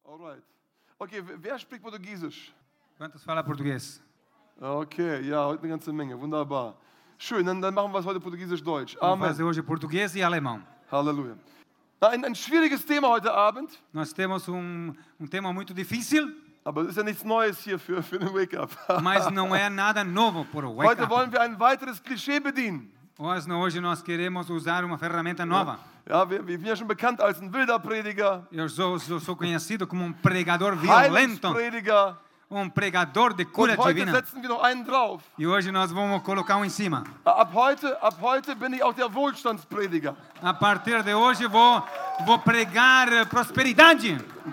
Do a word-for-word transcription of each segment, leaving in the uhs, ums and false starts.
Alright. Okay, wer spricht Portugiesisch? Quantos fala português? Okay, ja, heute eine ganze Menge. Wunderbar. Schön, dann, dann machen wir es heute Portugiesisch-Deutsch. Vamos Amen. fazer hoje português e alemão. Halleluja. Na, ein, ein schwieriges Thema heute Abend, Nós temos um, um tema muito difícil, aber es ist ja nichts Neues hier für, für den Wake-up. mas não é nada novo por o Wake Heute Up. wollen wir ein weiteres Klischee bedienen. Hoje, hoje nós queremos usar uma ferramenta nova. Ja, wir, wir sind ja schon bekannt als ein wilder Prediger, Eu sou, sou, sou conhecido como um pregador violento, Heilungsprediger. um pregador de Und cura heute divina. setzen wir noch einen drauf. E hoje nós vamos colocar um em cima. Ab heute, ab heute bin ich auch der Wohlstandsprediger. A partir de hoje vou, vou pregar prosperidade.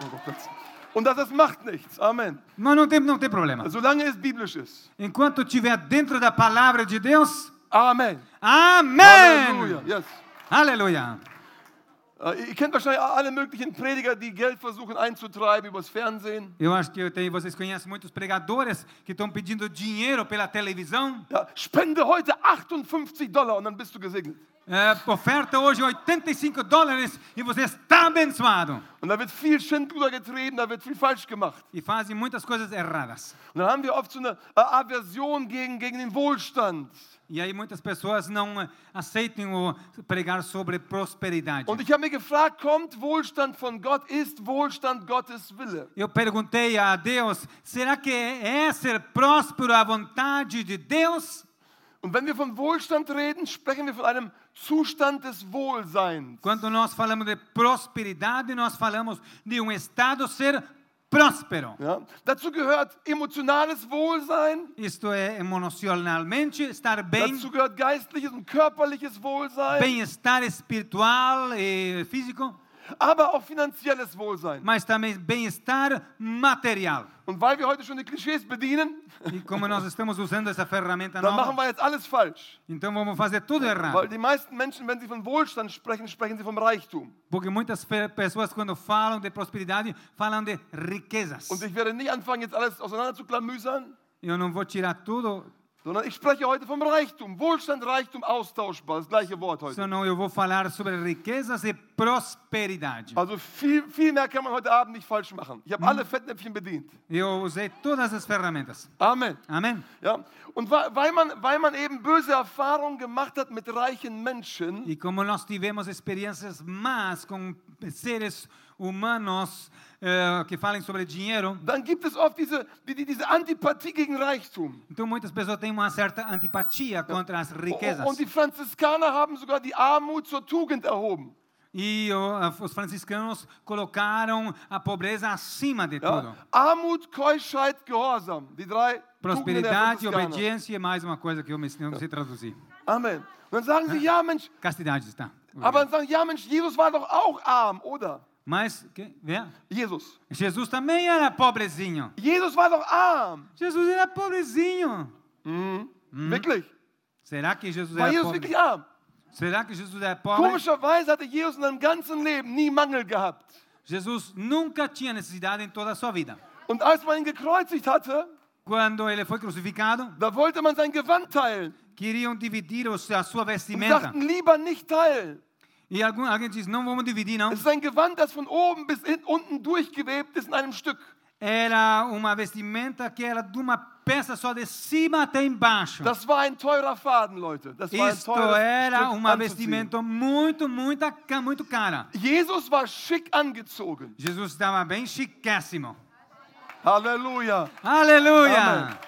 Und das, das macht nichts. Amen. Mas não tem, não tem problema. Solange es biblisch ist. Enquanto estiver dentro da palavra de Deus, Amen. amém! Halleluja. Yes. Aleluia! Äh, Ihr kennt wahrscheinlich alle möglichen Prediger, die Geld versuchen einzutreiben übers Fernsehen. Eu acho que eu tenho, vocês conhecem muitos pregadores que estão pedindo dinheiro pela televisão. Ja, spende heute achtundfünfzig Dollar und dann bist du gesegnet. É, oferta hoje oitenta e cinco dólares e você está abençoado. Und da wird viel Schindluder getrieben, da wird viel falsch gemacht. E fazem muitas coisas erradas. Und dann haben wir oft so eine äh, Aversion gegen, gegen den Wohlstand. E aí muitas pessoas não eh, aceitam o pregar sobre prosperidade. Und ich habe mir gefragt, kommt Wohlstand von Gott? Ist Wohlstand Gottes Wille? Eu perguntei a Deus, será que é ser próspero a vontade de Deus? Und wenn wir von Wohlstand reden, sprechen wir von einem Zustand des Wohlseins. Quando nós falamos de prosperidade, nós falamos de um estado ser próspero. Ja? Dazu gehört emotionales Wohlsein, Isto é emocionalmente estar bem, dazu gehört geistliches und körperliches Wohlsein, bem-estar espiritual e físico, aber auch finanzielles Wohlsein. mas também bem-estar material. Und weil wir heute schon die Klischees bedienen, E como nós estamos usando essa ferramenta dann machen nova, wir jetzt alles falsch. então vamos fazer tudo Weil errado. die meisten Menschen, wenn sie von Wohlstand sprechen, sprechen sie vom Reichtum. Porque muitas fe- pessoas, quando falam de prosperidade, falam de riquezas. Und ich werde nicht anfangen, jetzt alles auseinander zu klamüsern, Eu não vou tirar tudo, sondern ich spreche heute vom Reichtum. Wohlstand, Reichtum, austauschbar, das gleiche Wort heute. senão eu vou falar sobre riquezas e prosperidade. Also viel, viel mehr kann man heute Abend nicht falsch machen. Ich habe alle Fettnäpfchen bedient. Eu usei todas as ferramentas. Amen. Amém? Ja? Und wa- weil man, weil man eben böse Erfahrungen gemacht hat mit reichen Menschen, E como nós tivemos experiências más com seres humanos eh, que falam sobre dinheiro, dann gibt es oft diese, die, die, diese Antipathie gegen Reichtum. então muitas pessoas têm uma certa antipatia contra as riquezas. Und die Franziskaner haben sogar die Armut zur Tugend erhoben. E o, os franciscanos colocaram a pobreza acima de tudo. Ja? Armut, Keuschheit, Gehorsam. Die drei Tugenden der Prosperidade, Franziskaner. obediência e mais uma coisa que eu me- não sei traduzir. Amen. Und dann sagen sie, ja Mensch, Castidade está. aber dann sagen, ja Mensch, Jesus war doch auch arm, oder? Mas, que, wer? Jesus. Jesus também era pobrezinho. Jesus war doch arm. Jesus era pobrezinho. Mhm. Wirklich? Será que Jesus War era Jesus pobre? wirklich arm? Será que Jesus era pobre? Komischerweise hatte Jesus in seinem ganzen Leben nie Mangel gehabt. Jesus nunca tinha necessidade em toda a sua vida. Und als man ihn gekreuzigt hatte, Quando ele foi crucificado, da wollte man sein Gewand teilen. queriam dividir os- a sua Und vestimenta. sagten, lieber nicht teilen. E algum, alguém diz, não vamos dividir, não. Es ist ein Gewand, das von oben bis in, unten durchgewebt ist in einem Stück. Era uma vestimenta que era de uma peça só de cima até embaixo. Das war ein teurer Faden, Leute. Das war ein Isto teures era Stück uma anzuziehen. vestimenta muito, muito, ca- muito cara. Jesus war schick angezogen. Jesus estava bem chiquésimo. Halleluja. Aleluia! Amen.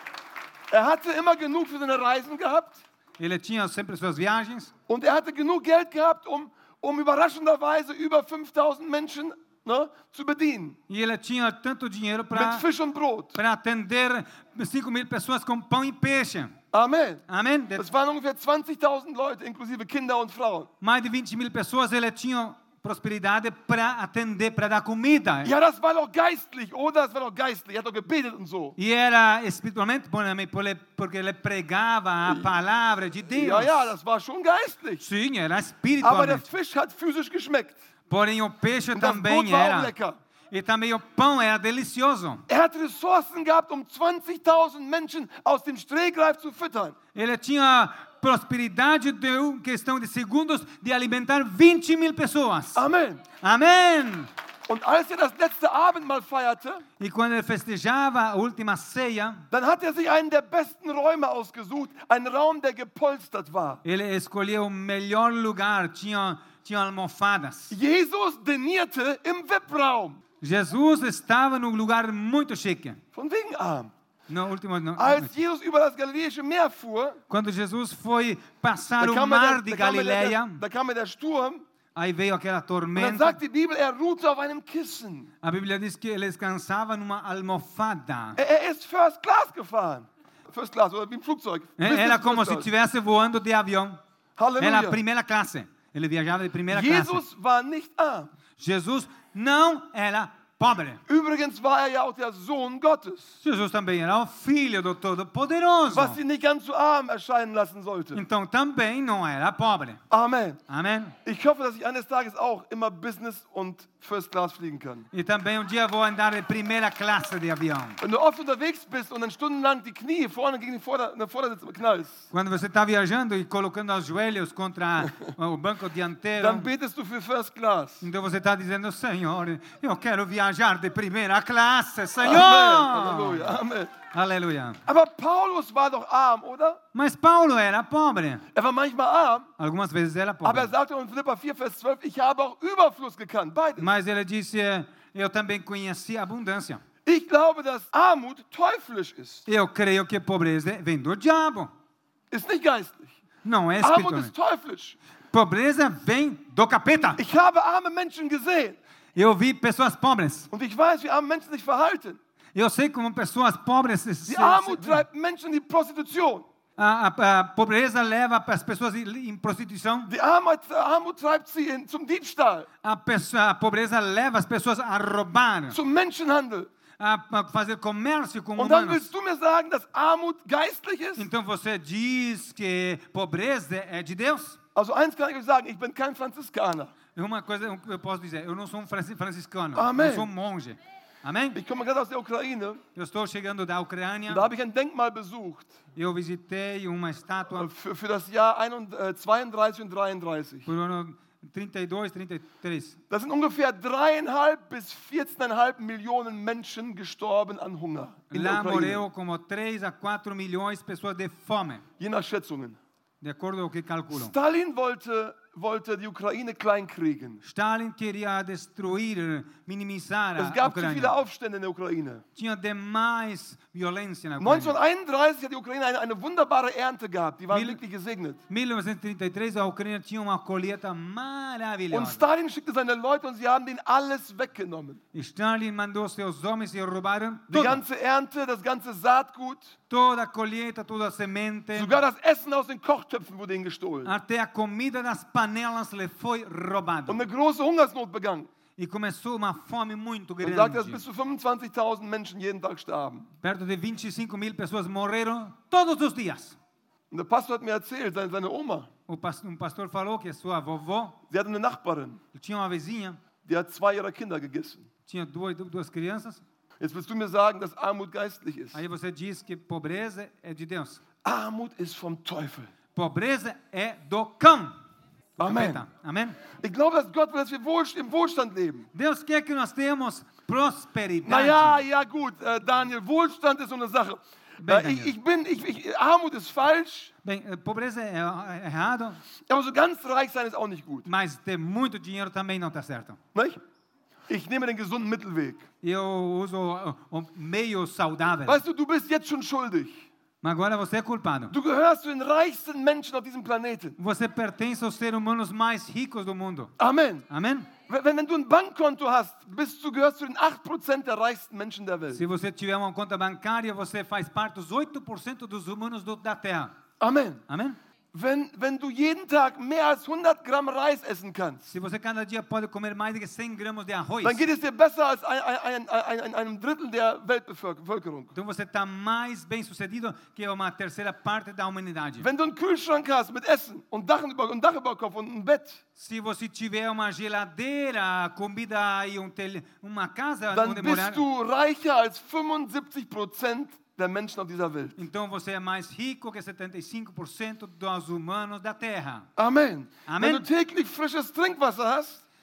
Er hatte immer genug für seine Reisen gehabt Ele tinha sempre suas viagens. und er hatte genug Geld gehabt, um, um überraschenderweise über fünftausend Menschen, ne, zu bedienen. E ele tinha tanto dinheiro Mit para Fisch und Brot. para atender cinco mil pessoas com pão e peixe. Amen. Amém? De- Das waren ungefähr zwanzigtausend Leute, inklusive Kinder und Frauen. Mais de vinte mil pessoas ele tinha prosperidade para atender, para dar comida. Ja, das war doch geistlich, oder? Das war doch geistlich. Er hat doch gebetet und so. E era espiritualmente porque ele pregava a palavra de Deus. Ja, ja, das war schon geistlich. Sim, era Aber der espiritualmente. Fisch hat physisch geschmeckt. Porém o peixe Und das também Brot war auch era. lecker. E também o pão era delicioso. Er hat Ressourcen gehabt, um zwanzigtausend Menschen aus dem Stehgreif zu füttern. Ele tinha prosperidade de uma questão de segundos de alimentar vinte mil pessoas. Amen. Amém! Und als er das letzte Abendmahl feierte, E quando ele festejava a última ceia, dann hat er sich einen der besten Räume ausgesucht, einen Raum, der gepolstert war. ele escolheu o melhor lugar, tinha, tinha almofadas. Jesus dinierte im V I P-Raum. Jesus estava num lugar muito chique. Von wegen arm. No último, no, Als Jesus über das Galiläische Meer fuhr, quando Jesus foi passar da o kam, mir mar der, de da, kam mir der, Galileia, da kam mir der Sturm. aí veio aquela Und dann tormenta. sagt die Bibel, er ruhte auf einem Kissen. A Bíblia diz que ele descansava numa almofada. Er, er ist First Class gefahren. First Class, oder wie im Flugzeug. Era Business como First se Class. estivesse voando de avião. Era a Halleluja. primeira classe. Ele viajava de primeira classe. Jesus war nicht arm. Jesus não era pobre. Übrigens war er ja auch der Sohn Gottes, Jesus também era o filho do Todo-Poderoso. was ihn nicht ganz so arm erscheinen lassen sollte. Então também não era pobre. Amen. Amém? Ich hoffe, dass ich eines Tages auch immer Business und First Class fliegen kann. E também um dia vou andar de primeira classe de avião. Wenn du oft unterwegs bist und dann stundenlang die Knie vorne gegen den Vorder-, den Vordersitz knallst, Quando você está viajando e colocando os joelhos contra o banco dianteiro, dann betest du für First Class. então você está dizendo, Senhor, eu quero viajar de primeira classe, Senhor! Amen. Halleluja. Amen. Aleluia. Aber Paulus war doch arm, oder? Mas Paulo era pobre. Er war manchmal arm, Algumas vezes era aber er pobre. sagte in Philipper vier, Vers zwölf, ich habe auch Überfluss gekannt. Beides. Mas ele disse, eu também conheci a abundância. Ich glaube, dass Armut teuflisch ist. Eu creio que pobreza vem do diabo. Ist nicht geistlich. Não é Armut espiritual. ist teuflisch. Pobreza vem do capeta. Ich habe arme Menschen gesehen Eu vi pessoas pobres. und ich weiß, wie arme Menschen sich verhalten. Eu sei como pessoas pobres se, Die se, Armut se, treibt Menschen in die Prostitution. a, a, a pobreza leva as pessoas em, em prostituição. Die Armut, Armut treibt sie in, zum Diebstahl, A, pessoa, a pobreza leva as pessoas a roubar, zum Menschenhandel. a, a fazer comércio com Und dann humanos. willst du mir sagen, dass Armut geistlich ist? Então você diz que pobreza é de Deus? Also eins kann ich euch sagen, ich bin kein Franziskaner. Uma coisa eu posso dizer, eu não sou um franci- franciscano, Amém. eu sou um monge. Amém? Ich komme gerade aus der Ukraine Eu estou chegando da Ucrânia, und da habe ich ein Denkmal besucht eu visitei uma estátua für, für das Jahr zweiunddreißig und dreiunddreißig. por ano trinta e dois, trinta e três. Da sind ungefähr dreieinhalb bis vierzehneinhalb Millionen Menschen gestorben an Hunger in der Lá Ukraine, morreu como três a quatro milhões de pessoas de fome, je nach Schätzungen. de acordo com o que calculam. Stalin wollte, wollte die Ukraine kleinkriegen. Stalin queria destruir, minimizar Es a gab zu viele Ucrânia. Aufstände in der Ukraine. Tinha demais violência na Ucrânia. neunzehnhunderteinunddreißig hat die Ukraine eine, eine wunderbare Ernte gehabt. Die waren Mil- wirklich gesegnet. mil novecentos e trinta e três a Ucrânia tinha uma colheita Und maravilhosa. Stalin schickte seine Leute und sie haben denen alles weggenommen. Stalin mandou seus homens e roubaram Die tudo. ganze Ernte, das ganze Saatgut, Toda a colheita, toda a semente, sogar das Essen aus den Kochtöpfen wurde ihnen gestohlen. até a comida das panelas lhe foi roubado. Und eine große Hungersnot begann. E começou uma fome muito Man sagt, dass grande. bis zu fünfundzwanzigtausend Menschen jeden Tag starben. Perto de vinte e cinco mil pessoas morreram todos os dias. Und der Pastor hat mir erzählt, seine, seine Oma, O pas- um pastor falou que sua vovó sie hatte eine Nachbarin, tinha uma vizinha, die hat zwei ihrer Kinder gegessen. tinha duas, duas crianças. Jetzt willst du mir sagen, dass Armut geistlich ist. Aí você diz que pobreza é de Deus. Armut ist vom Teufel. Pobreza é do cão. do Amen. capeta. Amém? Ich glaube, dass Gott will, dass wir wohl, im Wohlstand leben. Deus quer que nós tenhamos prosperidade. Naja, ja gut, äh, Daniel, Wohlstand ist so eine Sache. Bem, Äh, ich, Daniel. ich bin, ich, ich, Armut ist falsch, Bem, eh, pobreza é é errado, aber so ganz reich sein ist auch nicht gut. mas ter muito dinheiro também não está certo. Nicht? Ich nehme den gesunden Mittelweg. Eu uso o, o meio saudável. Weißt du, du bist jetzt schon schuldig. Mas agora você é culpado. Du gehörst zu den reichsten Menschen auf diesem Planeten. Você pertence aos seres humanos mais ricos do mundo. Amen. Amém? Wenn, wenn du ein Bankkonto hast, bist du gehörst zu den acht Prozent der reichsten Menschen der Welt. Se você tiver uma conta bancária, você faz parte dos oito por cento dos humanos do, da Terra. Amen. Amém? Wenn, wenn du jeden Tag mehr als hundert Gramm Reis essen kannst, Se você cada dia pode comer mais de cem gramas de arroz, dann geht es dir besser als ein, ein, ein, ein, einem Drittel der Weltbevölkerung. então você está mais bem sucedido que uma terceira parte da humanidade. Wenn du einen Kühlschrank hast mit Essen und Dach über, und Dach über Kopf und ein Bett, Se você tiver uma geladeira, comida e um tel... uma casa dann onde morar, bist du reicher als fünfundsiebzig Prozent der Menschen auf dieser Welt. então você é mais rico que setenta e cinco por cento dos humanos da Terra. Amen. Amen. Wenn du täglich frisches Trinkwasser hast,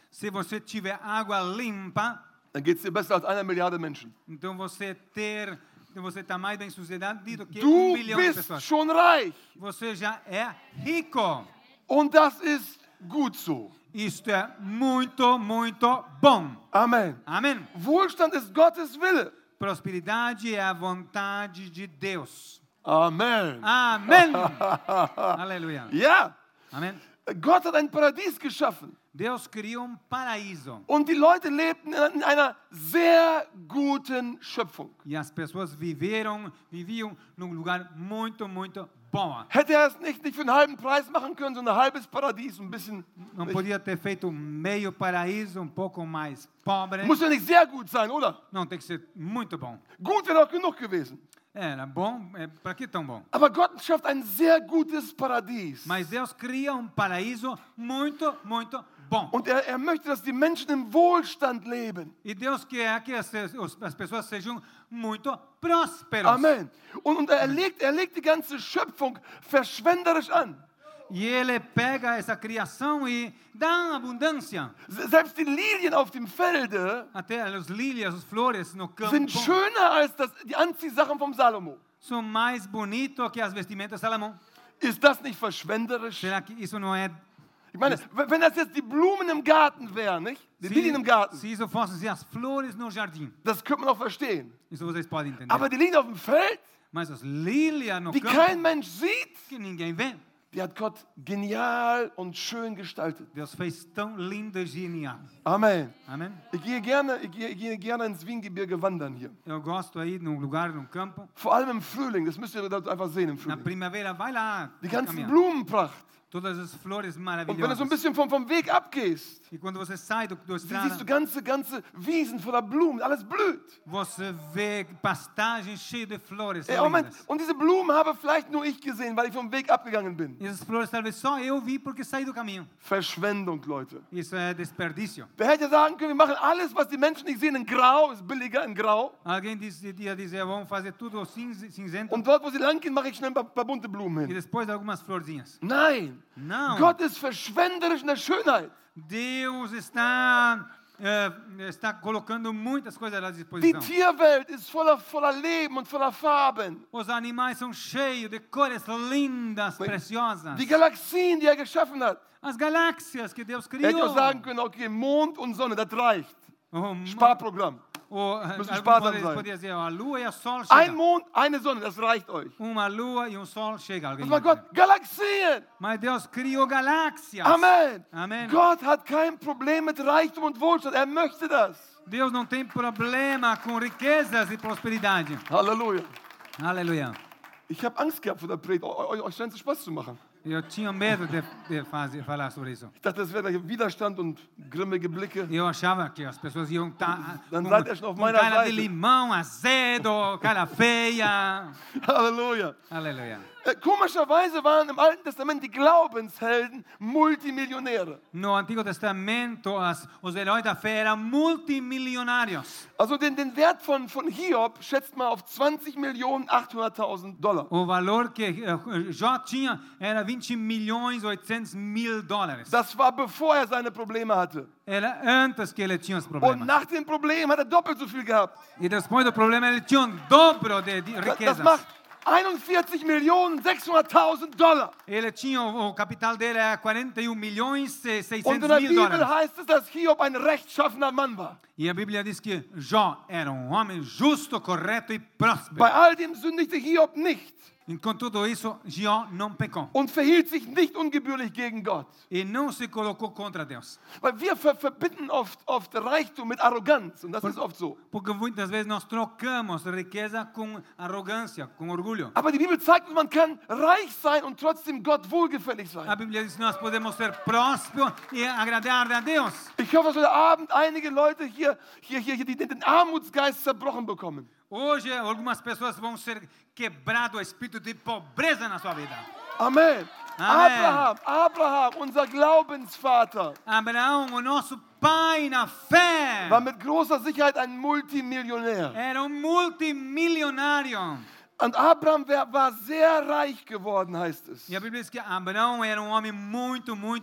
Se você tiver água limpa, dann geht es dir besser als einer Milliarde Menschen. então você ter, você está mais bem sucedido que um Du bilhão de bist pessoas. schon reich. Você já é rico. Und das ist gut so. Isto é muito, muito bom. Amen. Amém. Wohlstand ist Gottes Wille. Prosperidade é a vontade de Deus. Amen. Amém. Aleluia. Ja, Amém. Gott hat ein Paradies geschaffen. Deus criou um paraíso. Und die Leute lebten in einer sehr guten Schöpfung. E as pessoas viveram, viviam num lugar muito, muito bom. Hätte er es nicht, nicht für einen halben Preis machen können, so ein halbes Paradies, ein bisschen. Não podia ter feito um meio paraíso, um pouco mais pobre. Muss ja nicht sehr gut sein, oder? Não, tem que ser muito bom. Gut wäre doch genug gewesen. Era bom, é, para que tão bom? Aber Gott schafft ein sehr gutes Paradies. Mas Deus cria um paraíso muito, muito bom. Und er, er möchte, dass die Menschen im Wohlstand leben. E Deus quer que as, as pessoas sejam muito prósperos. Amen. Und, und er, legt, er legt die ganze Schöpfung verschwenderisch an. E Ele pega essa criação e dá abundância. Selbst die Lilien auf dem Felde Até as lílias, as flores no campo sind schöner als das, die Anziehsachen vom Salomo. são mais bonitos que as vestimentas de Salomão. Ist das nicht verschwenderisch? Será que isso não é... Ich meine, wenn das jetzt die Blumen im Garten wären, nicht? Die Lilien im Se, Garten, se isso fosse as flores no jardim, das könnte man auch verstehen. isso vocês podem entender. Aber die Lilien auf dem Feld, Mas as lílias no die campo, kein Mensch sieht, que ninguém vê, die hat Gott genial und schön gestaltet. Deus fez tão lindo e genial. Amen. Amém? Ich gehe gerne, ich gehe, ich gehe gerne ins Wiengebirge wandern hier. Eu gosto aí num lugar, num campo. Vor allem im Frühling, das müsst ihr dort einfach sehen im Na Frühling. primavera, vai lá. Die ganze caminhar. Blumenpracht. Todas as flores Und wenn du so ein maravilhosas. bisschen vom, vom Weg abgehst, E quando você sai do, do sie- siehst du estrada, ganze, ganze Wiesen voller Blumen, alles blüht. você vê pastagem cheia de flores. Ey, são Moment. lindas. Und diese Blumen habe vielleicht nur ich gesehen, weil ich vom Weg abgegangen bin. E essas flores talvez só eu vi porque saí do caminho. Verschwendung, Leute. Isso é desperdício. Wer hätte sagen können, wir machen alles, was die Menschen nicht sehen, in Grau, ist billiger in Grau. Alguém disse, ia dizer, vamos fazer tudo cinz- cinzento Und dort, wo sie lang gehen, mache ich schnell ein paar, paar bunte Blumen e hin. depois algumas florzinhas. Nein. Não. Gott ist verschwenderisch in der Schönheit. Deus está, eh, está colocando muitas coisas à Die disposição. Tierwelt ist voller, voller Leben und voller Farben. Os animais são cheios de cores lindas, preciosas. Die Galaxien, die er geschaffen hat. As galáxias que Deus Er hätte criou. auch sagen können, okay, Mond und Sonne, das reicht. O, mo- Sparprogramm. o, Müssen alguém sparsam pode- sein. poderia dizer, a lua e o sol Ein chegam. Mond, eine Sonne, das reicht euch. Uma lua e um sol chega. Alguém Das war vai Gott. dizer. Galaxien. Mas Deus criou galáxias. Amen. Amém. Gott hat kein Problem mit Reichtum und Wohlstand. Er möchte das. Deus não tem problema com riquezas e prosperidade. Halleluja. Aleluia. Ich habe Angst gehabt vor der Predigt. Eu- eu- Euch scheint es Spaß zu machen. Eu tinha medo de, de fazer, falar sobre isso. Ich dachte, das wäre gleich Widerstand und grimmige Blicke. Eu achava que as pessoas iam estar Dann com, seid ihr schon auf com meiner cara de Seite. limão, azedo, cara feia. Halleluja. Aleluia. Äh, Komischerweise waren im Alten Testament die Glaubenshelden Multimillionäre. No Antigo Testamento, as, os heróis da fé eram multimilionários. Also den, den Wert von, von Hiob schätzt man auf zwanzig Millionen achthunderttausend Dollar. O valor que eh, Jó tinha era vinte milhões e oitocentos mil dólares. Das war bevor er seine Probleme hatte. Era antes que ele tinha os Und problemas. nach dem Problem hat er doppelt so viel gehabt. E depois do problema ele tinha um dobro de, de Das, das riquezas. macht einundvierzig Millionen sechshunderttausend Dollar. Ele tinha, o, o capital dele era quarenta e um milhões e Und in seiscentos der mil Bibel dólares. heißt es, dass Hiob ein rechtschaffener Mann war. E a Bíblia diz que Jó era um homem justo, correto e próspero. Bei all dem sündigte Hiob nicht E com tudo isso, Jó não pecou. und verhielt sich nicht ungebührlich gegen Gott. E não se colocou contra Deus. Weil wir ver verbinden oft, oft Reichtum mit Arroganz und das ist oft so. Porque muitas vezes nós trocamos riqueza com arrogância, com orgulho. Aber die Bibel zeigt uns, man kann reich sein und trotzdem Gott wohlgefällig A sein. Bíblia diz que nós podemos ser prósperos e agradar a Deus. Ich hoffe, dass heute Abend einige Leute hier, hier, hier, hier die, den Armutsgeist zerbrochen bekommen. Hoje, algumas pessoas vão ser quebrado o espírito de pobreza na sua vida. Amen. Amen. Abraham, Abraham, unser Glaubensvater, Abraão, o nosso pai na fé, war mit großer Sicherheit ein Multimillionär. era um multimilionário. Und Abraham wär, war sehr reich geworden, heißt es. E a Bíblia diz que Abraão era um homem muito, muito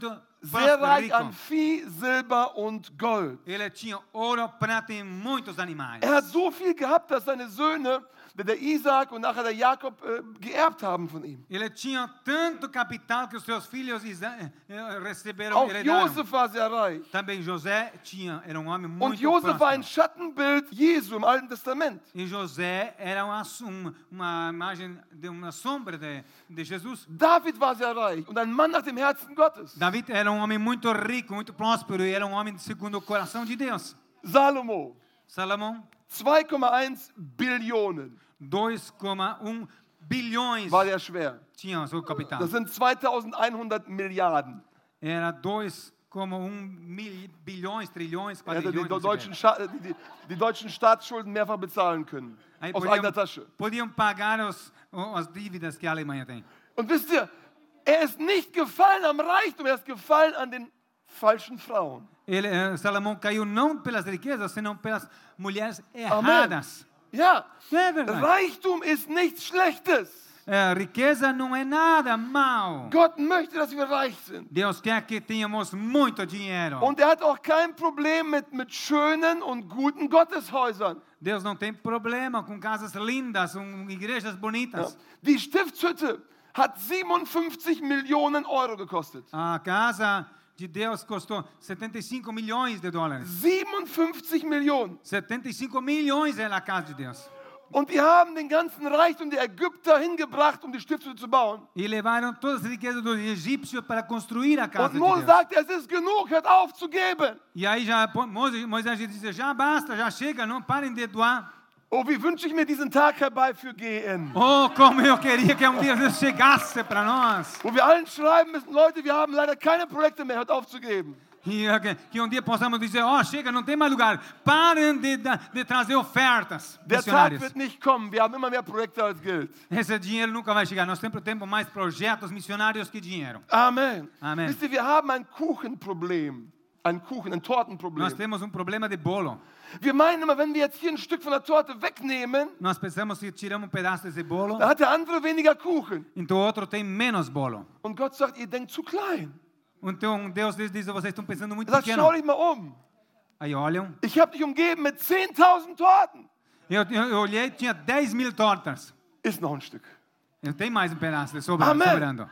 sehr próspero, reich rico. an Vieh, Silber und Gold. Ele tinha ouro, prata e muitos animais. Er hat so viel gehabt, dass seine Söhne, der Isaac und nachher der Jakob, äh, geerbt haben von ihm. Ele tinha tanto capital que os seus filhos Isa- eh, receberam, Auch heredaram. Josef war sehr reich. Também José tinha, era um homem Und muito Josef war ein próspero. Schattenbild Jesu im Alten Testament. E José era uma, um, uma imagem de uma sombra de, de Jesus. David war sehr reich und ein Mann nach dem Herzen Gottes. David era um homem muito rico, muito próspero e era um homem segundo o coração de Deus. Salomo, Salomão, zwei Komma eins Billionen, dois vírgula um bilhões war der schwer. tinha o seu capital. Das sind zweitausendeinhundert Milliarden. Era dois vírgula um mil, bilhões, trilhões, Er hätte die quadrilhões. deutschen, Scha- die, die, die deutschen Staatsschulden mehrfach bezahlen können. Aí Aus podiam, eigener Tasche. podiam pagar os, as dívidas que a Alemanha tem. Und wisst ihr, er ist nicht gefallen am Reichtum, er ist gefallen an den falschen Frauen. Ele, eh, Salomão caiu não pelas riquezas, senão pelas mulheres erradas. Ja, É verdade. Reichtum ist nichts Schlechtes. É, riqueza não é nada mal. Gott möchte, dass wir reich sind. Deus quer que tenhamos muito dinheiro. Und er hat auch kein Problem mit, mit schönen und guten Gotteshäusern. Deus não tem problema com casas lindas, com igrejas bonitas. Die Stiftshütte hat siebenundfünfzig Millionen Euro gekostet. A casa de Deus custou setenta e cinco milhões de dólares. siebenundfünfzig Millionen. setenta e cinco milhões é a casa de Deus. Und die haben den ganzen Reichtum der Ägypter hingebracht, um die Stiftshütte zu bauen. E levaram todas as riquezas dos egípcios para construir a casa Und de Mose Deus. sagt, es ist genug, hört auf zu geben. E aí já Moisés, Moisés disse, já basta, já chega, não parem de doar. Oh, wie wünsche ich mir diesen Tag herbei für G N. Oh, como eu queria que um dia Deus chegasse para nós. Wo wir allen schreiben müssen, Leute, wir haben leider keine Projekte mehr, hört auf zu geben. E eh, que, que um dia possamos dizer, ó, chega, não tem mais lugar. Parem de, de, de trazer ofertas Der Tag missionárias. wird nicht kommen, wir haben immer mehr Projekte als Geld. Esse dinheiro nunca vai chegar. Nós sempre temos mais projetos missionários que dinheiro. Amen. Amen. Wisst ihr, wir haben ein Kuchenproblem. Ein Kuchen, ein Nós Tortenproblem. temos um problema de bolo. Wir meinen immer, wenn wir jetzt hier ein Stück von der Torte wegnehmen, Nós pensamos que tiramos um pedaço desse bolo, dann hat der andere weniger Kuchen. então o outro tem menos bolo. Und Gott sagt, ihr denkt zu klein. Então Deus diz, diz vocês estão pensando muito Er sagt, pequeno. schau dich mal um. Aí olham. Ich habe dich umgeben mit zehntausend Torten. Eu, eu, eu olhei, tinha dez mil tortas. Ist noch ein Stück. Eu tenho mais um pedaço de sobra, Amen. sobrando.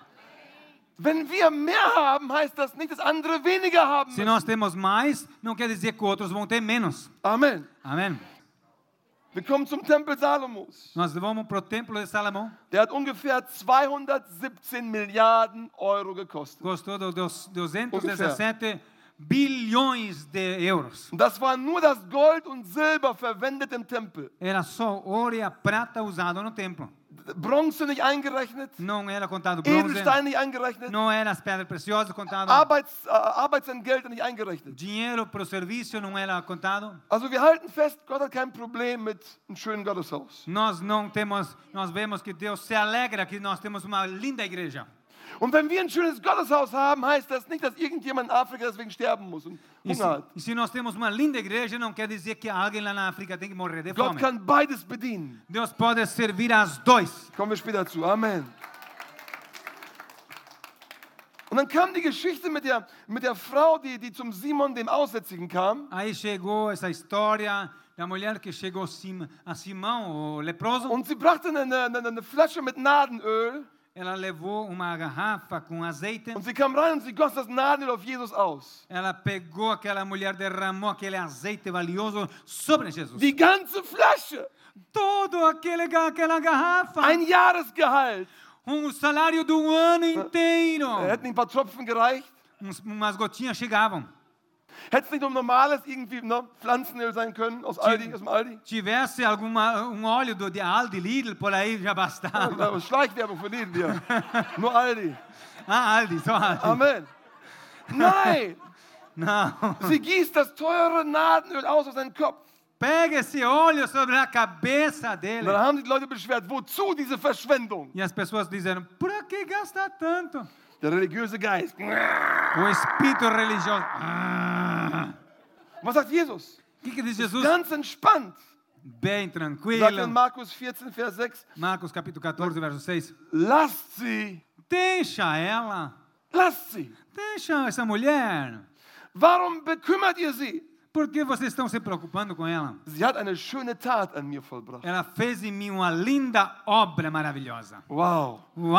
Wenn wir mehr haben, heißt das nicht, dass andere weniger haben Se müssen. nós temos mais, não quer dizer que outros vão ter menos. Amen. Amém. Wir kommen zum Tempel Salomos. Nós vamos para o templo de Salomão. Der hat ungefähr zweihundertsiebzehn Milliarden Euro gekostet. Custou do- dos duzentos e dezessete bilhões de euros. Und das war nur das Gold und Silber verwendet im Tempel. Era só ouro e a prata usado no templo. Bronze nicht eingerechnet, Não era contado bronze, Edelsteine nicht eingerechnet, não era as pedras preciosas contado, Arbeits, äh, Arbeitsentgelte nicht eingerechnet. dinheiro para o serviço não era contado. Also wir halten fest, Gott hat kein Problem mit einem schönen Gotteshaus. Nós não temos, nós vemos que Deus se alegra que nós temos uma linda igreja. Und wenn wir ein schönes Gotteshaus haben, heißt das nicht, dass irgendjemand in Afrika deswegen sterben muss und E se, Hunger hat. e se nós temos uma linda igreja, não quer dizer que alguém lá na África tem que morrer de Gott fome. kann beides bedienen. Deus pode servir as dois. Kommen wir später zu. Amen. Und dann kam die Geschichte mit der, mit der Frau, die, die zum Simon, dem Aussätzigen, kam. Aí chegou essa história da mulher que chegou Sim- a Simão, o leproso. Und sie brachte eine, eine, eine Flasche mit Nadenöl. Ela levou uma garrafa com azeite. Und sie kam rein und sie goss das Nadenöl auf Jesus aus. Ela pegou aquela mulher, derramou aquele azeite valioso sobre Jesus. Die ganze Flasche. Todo aquele, aquela garrafa. Ein Jahresgehalt. Um salário do ano inteiro. Da hätten ein paar Tropfen gereicht. Uns- umas gotinhas chegavam. Hätte es nicht um normales irgendwie ne, Pflanzenöl sein können aus Aldi, aus dem Aldi? Tivesse alguma, um óleo do, de Aldi, Lidl, por aí já bastava. Ja, Schleichwerbung für den wir. Nur Aldi. Ah, Aldi, só Aldi. Amen. Nein, Não. sie gießt das teure Nadenöl aus auf seinen Kopf. Pega esse óleo sobre a cabeça Und dele. dann haben sich die Leute beschwert, wozu diese Verschwendung? E as pessoas disseram, por que gastar tanto? Der religiöse Geist. O espírito religioso. Ah. Was sagt Jesus? O que, que diz Jesus? Ganz entspannt. Bem Sagt tranquilo. in Markus vierzehn, Vers sechs, Marcos capítulo catorze, verso seis. lasst sie, Deixa ela. Lasst sie. Deixa essa mulher. Warum bekümmert ihr sie? Por que vocês estão se preocupando com ela? Sie hat eine schöne Tat an mir vollbracht. Ela fez em mim uma linda obra maravilhosa. Wow.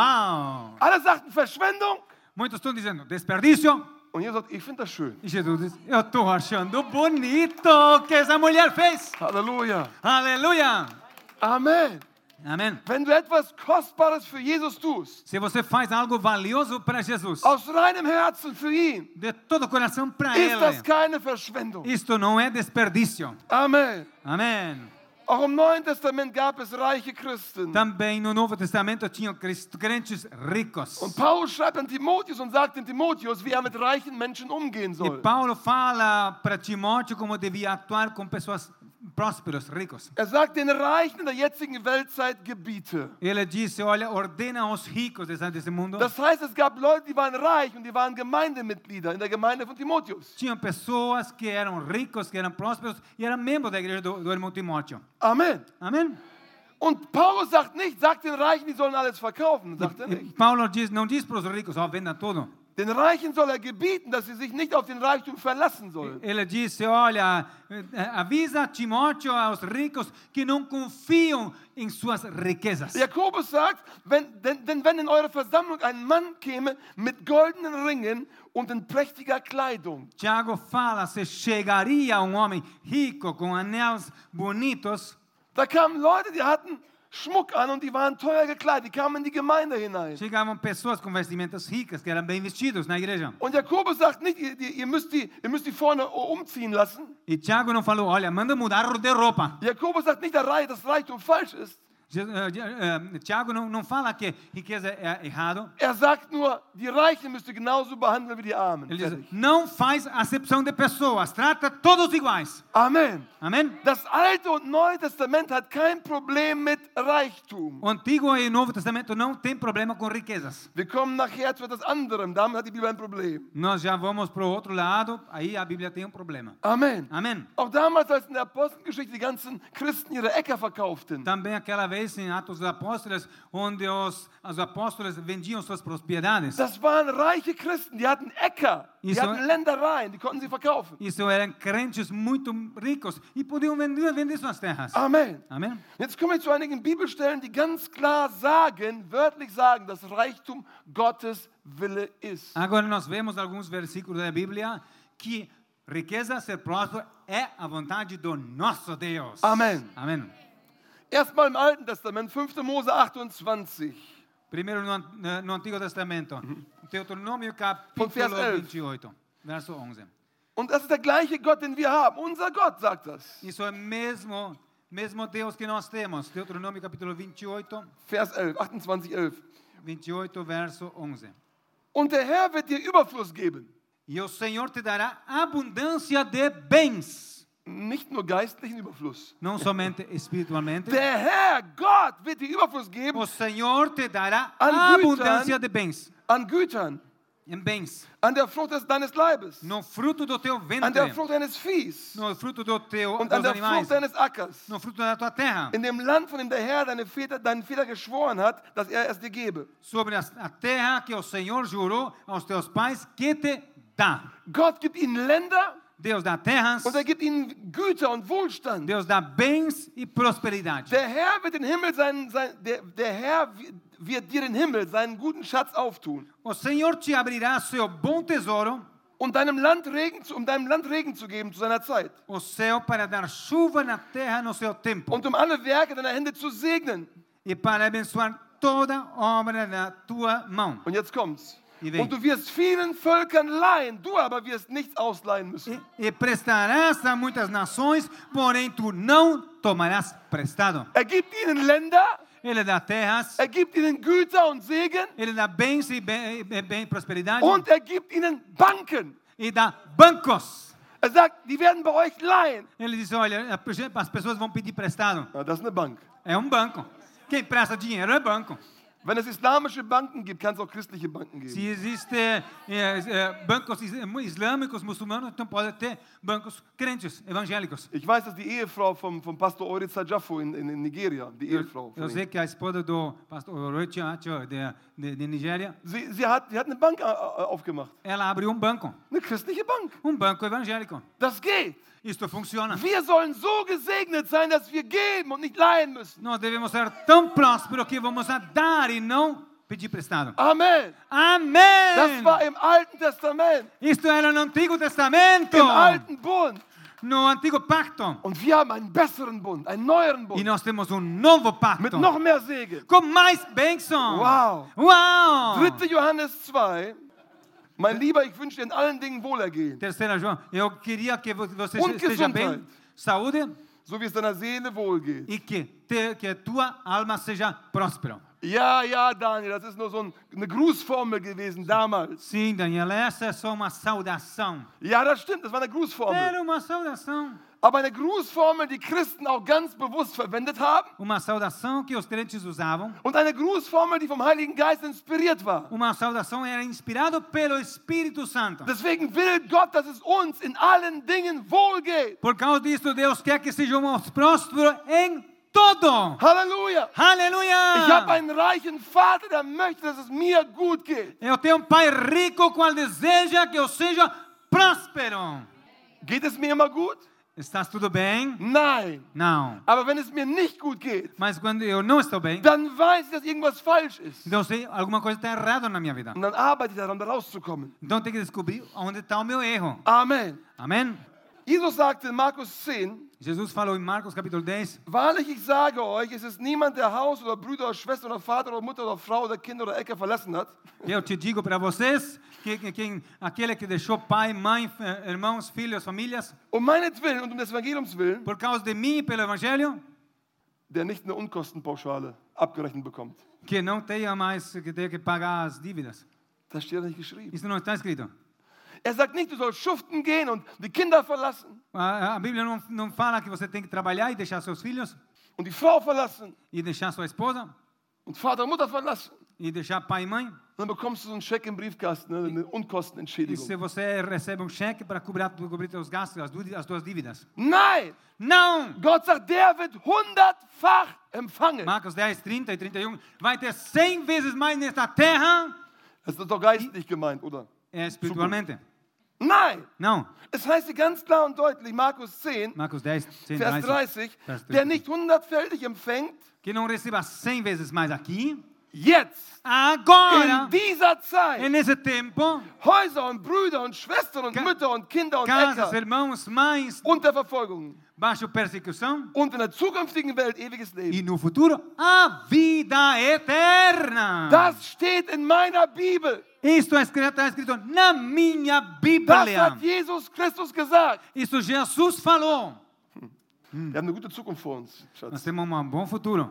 Uau! Alle sagten Verschwendung. Muitos estão dizendo desperdício. Und Jesus sagt, ich finde das schön. E Jesus diz, eu estou achando bonito o que essa mulher fez. Halleluja. Aleluia! Amen. Amém. Wenn du etwas Kostbares für Jesus tust, Se você faz algo valioso para Jesus, aus reinem Herzen für ihn, de todo o coração para ist das Ele, keine Verschwendung. isto não é desperdício. Amen. Amém. Auch im Neuen Testament gab es reiche Christen. Também no Novo Testamento tinham crentes ricos. Und Paulus schreibt an Timotheus und sagt dem Timotheus, wie er mit reichen Menschen umgehen E soll. Paulo fala para Timóteo como devia atuar com pessoas prósperos, ricos. Er sagt den Reichen in der jetzigen Weltzeit Gebiete. Ele disse, olha, ordena aos ricos desse, desse mundo. Das heißt, es gab Leute, die waren reich und die waren Gemeindemitglieder in der Gemeinde von Timotheus. Tinham pessoas que eram ricos, que eram prósperos e eram membros da igreja do, do irmão Timóteo. Amen. Amém? Und Paulus sagt nicht, sagt den Reichen, die sollen alles verkaufen. Sagt er E nicht. Paulo diz, não diz para os ricos, ó, venda tudo. Den Reichen soll er gebieten, dass sie sich nicht auf den Reichtum verlassen sollen. Ele disse, olha, eh, avisa Timóteo aos ricos que não confiam em suas riquezas. Jakobus sagt, wenn, denn, denn wenn in eure Versammlung ein Mann käme mit goldenen Ringen und in prächtiger Kleidung, Tiago fala, se chegaria um homem rico com anéis bonitos, da kamen Leute, die hatten Schmuck an und die waren teuer gekleidet, die kamen in die Gemeinde hinein. chegavam pessoas com vestimentas ricas, que eram bem vestidos na igreja. Und Jakobus sagt nicht, ihr, ihr, müsst die, ihr müsst die vorne umziehen lassen. E Tiago não falou, olha, manda mudar de roupa. Jakobus sagt nicht, dass Reichtum falsch ist. Je- eh, eh, Tiago não, não fala que riqueza é errado. Er sagt nur, die Reichen müsst ihr genauso behandeln wie die Armen. Ele diz, Fertig. não faz acepção de pessoas, trata todos iguais. Amen. Amém? Das Alte und Neue Testament hat kein Problem mit Reichtum. O Antigo e o Novo Testamento não tem problema com riquezas. Wir kommen nachher zu etwas anderem, damit hat die Bibel ein Problem. Nós já vamos para o outro lado, aí a Bíblia tem um problema. Amen. Amém? Auch damals, als in der Apostelgeschichte die ganzen Christen ihre Äcker verkauften, Também aquela vez em Atos dos Apóstolos, onde os, os apóstolos vendiam suas propriedades. das waren reiche Christen, die hatten Äcker, die Isso- hatten Ländereien, die konnten sie verkaufen. Isso eram crentes muito ricos e podiam vender, vender suas terras. Amen. Amém? Jetzt kommen wir zu einigen Bibelstellen, die ganz klar sagen, wörtlich sagen, dass Reichtum Gottes Wille ist. Agora nós vemos alguns versículos da Bíblia que riqueza, ser próspero, é a vontade do nosso Deus. Amen. Amém. Erstmal im Alten Testament, fünfter Mose achtundzwanzig. Primeiro no, no Antigo Testamento, Deuteronômio Von Vers capítulo elf. vinte e oito, verso onze. Und das ist der gleiche Gott, den wir haben. Unser Gott sagt das. Isso é mesmo, mesmo Deus que nós temos. Deuteronômio capítulo vinte e oito, Vers elf, achtundzwanzig, elf. vinte e oito, verso onze. Und der Herr wird dir Überfluss geben. E o Senhor te dará abundância de bens, Nicht nur geistlichen Überfluss. não somente espiritualmente. Der Herr, Gott, wird dir Überfluss geben O Senhor te dará An abundância de bens, an Gütern, em bens, an der Frucht des, deines Leibes, no fruto do teu an der ventre, Frucht deines Viehs no fruto do teu, und an dos der animais, Frucht deines Ackers. no fruto da tua terra, In dem Land, von dem der Herr deine Väter, deinen Väter geschworen hat, dass er es dir gebe. sobre a a terra que o Senhor jurou aos teus pais que te dá. Gott gibt ihnen Länder Deus dá terras, und er gibt ihnen Güter und Wohlstand. Deus dá bens e prosperidade. Der Herr wird den Himmel seinen, sein, der, der Herr wird dir den Himmel, seinen guten Schatz auftun. O Senhor te abrirá seu bom tesouro, Und deinem Land Regen, zu- um deinem Land Regen zu geben zu seiner Zeit. o céu para dar chuva na terra no seu tempo, Und um alle Werke deiner Hände zu segnen. e para abençoar toda obra da tua mão. Und jetzt kommt's. E vem. Und du wirst vielen Völkern leihen, du aber wirst nichts ausleihen müssen. E, e prestarás a muitas nações, porém tu não tomarás prestado. Er gibt ihnen Länder, Ele dá terras, er gibt ihnen Güter und Segen ele dá bens e bem, e bem prosperidade, und er gibt ihnen Banken. e dá bancos. Er sagt, die werden bei euch leihen. Ele diz, olha, as pessoas vão pedir prestado. Na, das ist eine Bank. É um banco. Quem presta dinheiro é banco. Wenn es islamische Banken gibt, kann es auch christliche Banken geben. Se existe é, é, bancos is- islâmicos, muçulmanos, então pode ter bancos crentes, evangélicos. Ich weiß, dass die Ehefrau vom, vom Pastor Oritza Jaffo in, in, in Nigeria, die Ehefrau, von Eu ihm, sei que a esposa do pastor Orochi Acho de, de, de Nigéria, sie, sie, hat, sie hat eine Bank äh, äh, aufgemacht. ela abriu um banco, Eine christliche Bank. um banco evangélico. Das geht. Isto funciona. Wir sollen so gesegnet sein, dass wir geben und nicht leihen müssen. Nós devemos ser tão prósperos que vamos a dar e não pedir prestado. Amen. Amém! Das war im Alten Testament, Isto era no Antigo Testamento, im Alten Bund. no Antigo Pacto. Und wir haben einen besseren Bund, einen neueren E Bund, nós temos um novo mit pacto noch mehr Segen. com mais bênção. Wow. Uau! dritter Johannes zwei. Mein Lieber, ich wünsche dir in allen Dingen Wohlergehen, Terceira João, eu queria que vo- você Und esteja bem, Gesundheit. saúde, so wie es deiner Seele wohlgeht. e que, te, que tua alma seja próspera. Ja, ja, Daniel, das ist nur so ein, eine Grußformel gewesen damals. Sim, Daniel, essa é só uma saudação. Ja, das stimmt, das war eine Grußformel. Era uma saudação. Aber eine Grußformel, die Christen auch ganz bewusst verwendet haben. Uma saudação que os crentes usavam. Und eine Grußformel, die vom Heiligen Geist inspiriert war. Uma saudação era inspirada pelo Espírito Santo. Deswegen will Gott, dass es uns in allen Dingen wohlgeht. Por causa disso, Deus quer que sejamos prósperos em todo. Halleluja. Ich habe Aleluia! einen reichen Vater, der möchte, dass es mir gut geht. Eu tenho um pai rico, qual deseja que eu seja próspero. Geht es mir immer gut? Estás tudo bem? Nein. Não. Aber wenn es mir nicht gut geht, Mas quando eu não estou bem, dann weiß ich, dass irgendwas falsch ist. então eu sei alguma coisa está errada na minha vida. Und dann arbeite ich daran, da rauszukommen. Então tem que descobrir onde está o meu erro. Amen. Amém? Jesus sagte in Markus zehn, Jesus falou em Marcos capítulo dez: wahrlich, ich sage euch, es ist niemand, der Haus oder Brüder oder Schwester oder Vater oder Mutter oder Frau oder Kinder oder Äcker verlassen hat, Eu te digo para vocês que, que quem, aquele que deixou pai, mãe, eh, irmãos, filhos, famílias, um meinetwillen und um des Evangeliums willen, por causa de mim e pelo Evangelho, der nicht eine Unkostenpauschale abgerechnet bekommt. que não tenha mais que ter que pagar as dívidas. Das steht da nicht geschrieben. Isso não está escrito. Er sagt nicht, du sollst schuften gehen und die Kinder verlassen A, a Bíblia não, não fala que você tem que trabalhar e deixar seus filhos, und die Frau verlassen e deixar sua esposa, und Vater und Mutter verlassen. e deixar pai e mãe. Dann bekommst du so einen Scheck im Briefkasten, ne, eine E Unkostenentschädigung. se você recebe um cheque para cobrir, cobrir seus gastos, as, dú- as tuas dívidas. Nein! Não! Gott sagt, der wird hundertfach empfangen. Marcos dez, trinta e trinta e um, vai ter cem vezes mais nesta terra, Das ist doch geistlich gemeint, oder? é espiritualmente. Nein! Não. Es heißt hier ganz klar und deutlich, Markus zehn, Marcos dez, cem, Vers dreißig, dreißig, Vers der dreißig. nicht hundertfältig empfängt, Que não receba cem vezes mais aqui, jetzt, agora, in dieser Zeit, nesse tempo, Häuser und Brüder und Schwestern und Ca- Mütter und Kinder und casas, Äcker irmãos, mães, unter Verfolgung baixo persecução, und in der zukünftigen Welt ewiges Leben. e no futuro, a vida eterna. Das steht in meiner Bibel. Isto está escrito na minha Das Bíblia. hat Jesus Christus gesagt. Isso Jesus falou. Wir haben eine gute Zukunft vor uns, Nós Schatz. temos um bom futuro.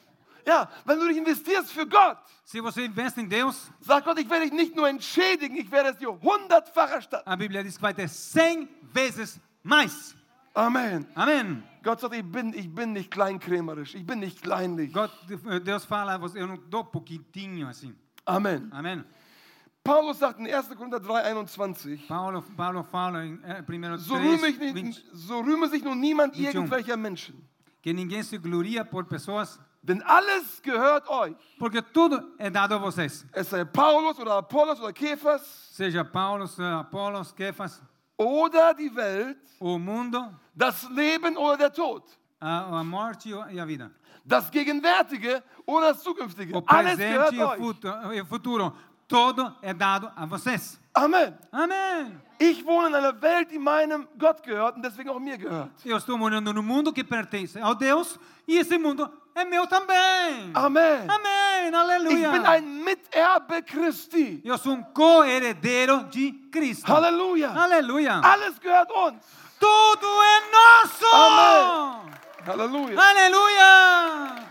Ja, wenn du dich investierst für Gott, Se você investe em Deus, sagt Gott, ich werde dich nicht nur entschädigen, ich werde es dir hundertfach erstatten. a Bíblia diz que vai ter cem vezes mais. Amen. Amém. Gott sagt, ich bin, ich bin nicht kleinkrämerisch, ich bin nicht kleinlich. Gott, Deus fala, eu não dou pouquinho assim. Amen. Amém. Paulus sagt in erster Korinther drei, einundzwanzig, Paulo, Paulo fala em eh, primeiro so rühme, três, ich vinte, nicht, so rühme sich nun niemand vinte e um. irgendwelcher Menschen. que ninguém se gloria por pessoas, Denn alles gehört euch. porque tudo é dado a vocês. Es sei Paulus oder Apollos oder Kephas Seja Paulo, seja Apolos, Kefas, oder die Welt, o mundo, das Leben oder der Tod, a, a morte e a vida. das Gegenwärtige oder das Zukünftige. O Alles gehört presente e o euch. futuro, e o futuro. Todo é dado a vocês. Amen. Amém. Ich wohne in einer Welt, die meinem Gott gehört und deswegen auch mir gehört. Eu estou morando num mundo que pertence ao Deus e esse mundo é meu também. Amen. Amém. Ich bin Aleluia. ein Miterbe Christi. Eu sou um co-herdeiro de Cristo. Halleluja. Aleluia. Alles gehört uns. Tudo é nosso. Amen. Halleluja. Aleluia.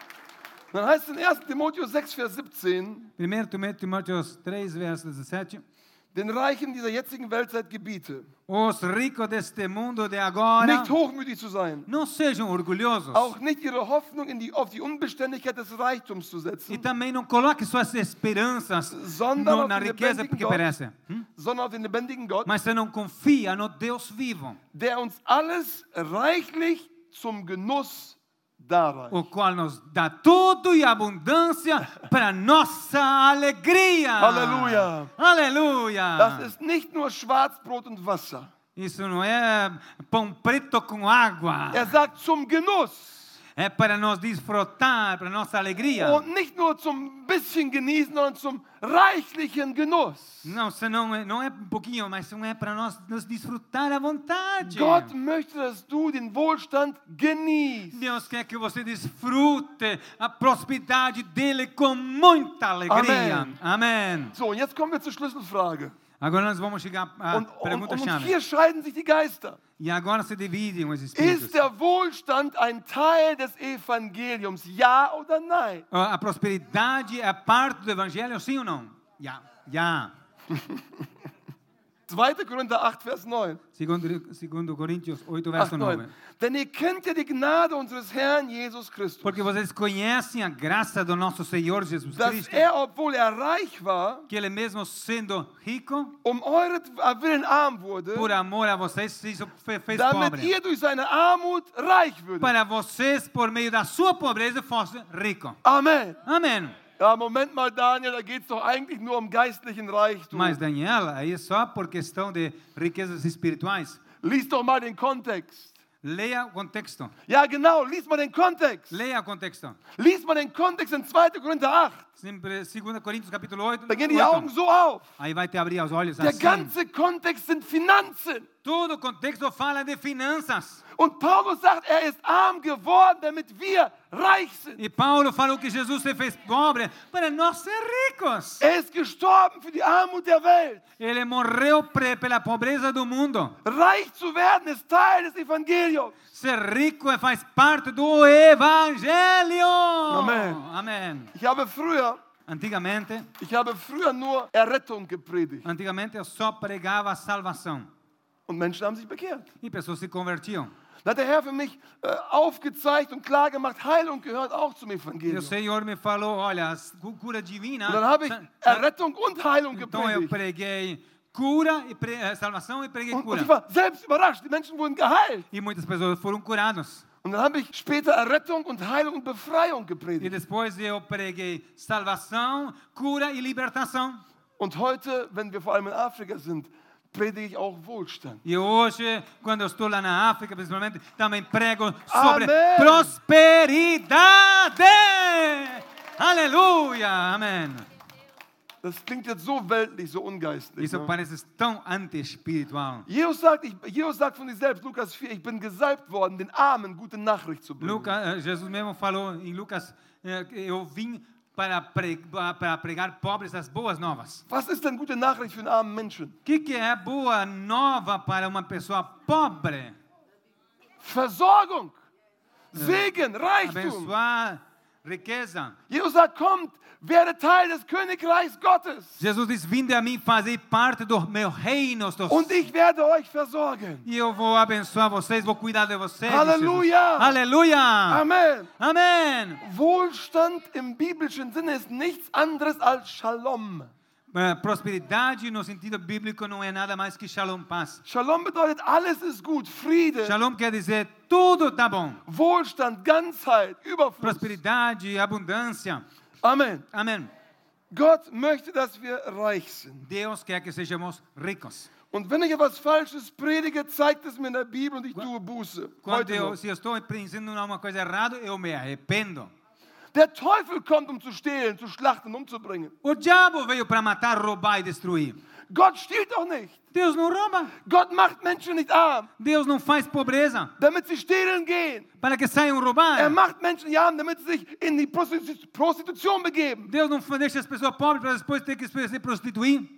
Dann heißt es in erster Timotheus sechs, Vers siebzehn, primeiro Timóteo três, verso dezessete. den Reichen dieser jetzigen Weltzeit gebiete, os ricos deste mundo de agora, nicht hochmütig zu sein, não sejam orgulhosos. auch nicht ihre Hoffnung in die, auf die Unbeständigkeit des Reichtums zu E setzen, também não coloque suas esperanças Sondern no, auf na den riqueza lebendigen que Gott. perece. Hum? sondern auf den lebendigen Gott, Mas você não confia no Deus vivo, der uns alles reichlich zum Genuss darreicht. o qual nos dá tudo e abundância para nossa alegria. Halleluja. Aleluia. Das ist nicht nur Schwarzbrot und Wasser. Isso não é pão preto com água. Er sagt zum Genuss É para nós desfrutar, para nossa alegria. und nicht nur zum bisschen genießen, sondern zum reichlichen Genuss. Não, senão é- não é um pouquinho, mas não é para nós nos desfrutar à vontade. Gott möchte, dass du den Wohlstand genießt. Deus quer que você desfrute a prosperidade dele com muita alegria. Amém. Amém. So, und jetzt kommen wir zur Schlüsselfrage. Agora nós vamos chegar à Und, und, und pergunta-chave. hier scheiden sich die Geister. E agora se dividem os espíritos. Ist der Wohlstand ein Teil des Evangeliums? Ja oder nein? A prosperidade é parte do evangelho, sim ou não? Já. Já. zweiter. Korinther acht, Vers neun. Segundo, segundo Coríntios oito, acht, verso neun. nove. Denn ihr kennt ja die Gnade unseres Herrn Jesus Christus, Porque vocês conhecem a graça do nosso Senhor Jesus dass Cristo, er, obwohl er reich war, que Ele mesmo sendo rico, um euret Willen arm wurde, por amor a vocês, se hizo- fe- fez damit pobre. ihr durch seine Armut reich würdet. Para vocês, por meio da sua pobreza, fosse rico. Amen. Amém. Ja, Moment mal, Daniel, da geht es doch eigentlich nur um geistlichen Reichtum. Mas, Daniel, aí é só por questão de riquezas espirituais. Lies doch mal den Kontext. Leia o contexto. Ja, genau, lies mal den Kontext. Leia o contexto. Lies mal den Kontext in zweiter. Korinther acht. Sempre, segundo Coríntios, capítulo oito. Da gehen die Augen so auf. Aí vai te abrir os olhos Der assim. ganze Kontext sind Finanzen. Todo o contexto fala de finanças. Und Paulus sagt, er ist arm geworden, damit wir reich sind. E Paulo falou que Jesus se fez pobre para nós ser ricos. Er ist gestorben für die Armut der Welt. Ele morreu pre- pela pobreza do mundo. Reich zu werden ist Teil des Evangeliums. Ser rico é- faz parte do evangelho. Amen. Amém. Ich habe früher, Antigamente, ich habe früher nur Errettung gepredigt. antigamente eu só pregava a salvação. Und Menschen haben sich bekehrt. E pessoas se convertiam. Da hat der Herr für mich äh, aufgezeigt und klar gemacht, Heilung gehört auch zum E o Evangelium. Senhor me falou, olha, a cu- cura divina... Und dann habe ich sa- Errettung und Heilung Então eu gepredigt. preguei cura, e pre, eh, salvação e preguei Und, und cura. ich war selbst überrascht, die Menschen wurden geheilt. E muitas pessoas foram curadas. Und dann habe ich später Errettung und Heilung und Befreiung E gepredigt. depois eu preguei salvação, cura e libertação. Und heute, wenn wir vor allem in Afrika sind, predige ich auch Wohlstand. E hoje, quando eu estou lá na África, principalmente, também prego sobre Amém. prosperidade. Aleluia, amém. Das klingt jetzt so weltlich, so ungeistlich. Isso Ne? parece tão anti-espiritual. Jesus sagt, ich, Jesus sagt von sich selbst, Lukas vier, ich bin gesalbt worden, den Armen gute Nachricht zu bringen. Lucas, eh, Jesus mesmo falou em Lucas, eh, que eu vim para, pre, para pregar pobres as boas novas. Was ist denn gute Nachricht für einen armen Menschen? O que, que é boa nova para uma pessoa pobre? Versorgung, Segen, Reichtum. Abençoar, riqueza. Jesus sagt, kommt, werde Teil des Königreichs Gottes. Jesus diz, vinde a mim fazer parte do meu reino. Dos... Und ich werde euch versorgen. E eu vou abençoar vocês, vou cuidar de vocês. diz Halleluja. Jesus. Aleluia. Amen. Amém. Wohlstand im biblischen Sinne ist nichts anderes als Shalom. Eh, Prosperidade no sentido bíblico não é nada mais que shalom, paz. Shalom bedeutet, alles ist gut, Friede, Shalom quer dizer tudo tá bom. Wohlstand, Ganzheit, Überfluss. Prosperidade, abundância. Amen. Amém. Gott möchte, dass wir reich sind. Deus quer que sejamos ricos. Und wenn ich etwas Falsches predige, zeigt es mir in der Bibel und ich tue Buße. Quando Heute eu, noch. se eu estou ensinando uma coisa errada, eu me arrependo. Der Teufel kommt, um zu stehlen, zu schlachten, umzubringen. O diabo veio para matar, roubar e destruir. Gott stiehlt doch nicht. Deus não rouba. Gott macht Menschen nicht arm, Deus não faz pobreza damit sie stehlen gehen. para que saiam Er roubar. macht Menschen nicht arm, damit sie sich in die Prostitu- Prostitution begeben. Deus não deixa as pessoas pobres para depois ter que se prostituir.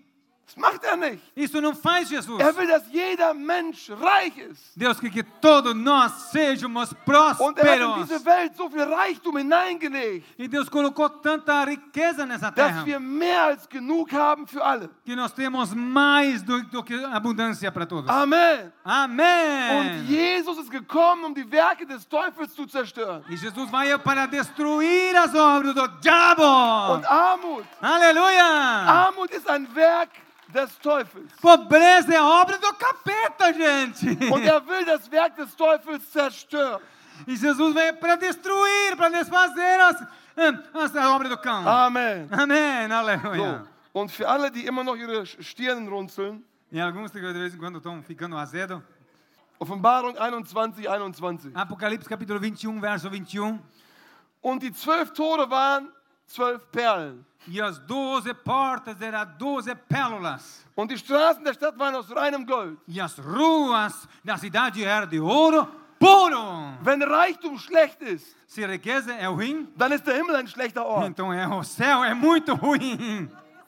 Das macht er nicht. Isso não faz Jesus. Er will, dass jeder Mensch reich ist. Deus quer que todos nós sejamos Und er hat in prósperos. diese Welt so viel Reichtum hineingelegt, E Deus colocou tanta riqueza nessa terra dass wir mehr als genug haben für alle. que nós temos mais do, do que abundância para todos. Amen. Und Amém. Jesus ist gekommen, um die Werke des Teufels zu zerstören. E Jesus veio para destruir as obras do diabo. Und Armut, Aleluia. Armut ist ein Werk des Teufels. Pobreza é obra do capeta, gente. Und er will das Werk des Teufels zerstören. E Jesus veio para destruir, para desfazer as, as, a obra do cão. Amen. Amém, So. aleluia. Und für alle, die immer noch ihre Stirnen runzeln, E alguns que de vez em quando estão ficando azedo. Offenbarung einundzwanzig, einundzwanzig. Apocalipse capítulo vinte e um, verso vinte e um. Und die zwölf Tore waren zwölf Perlen. E as doze portas eram doze pérolas. Und die Straßen der Stadt waren aus reinem Gold. E as ruas da cidade eram de ouro puro. Wenn Reichtum schlecht ist, Se riqueza é ruim, dann ist der Himmel ein schlechter Ort. então é, o céu é muito ruim.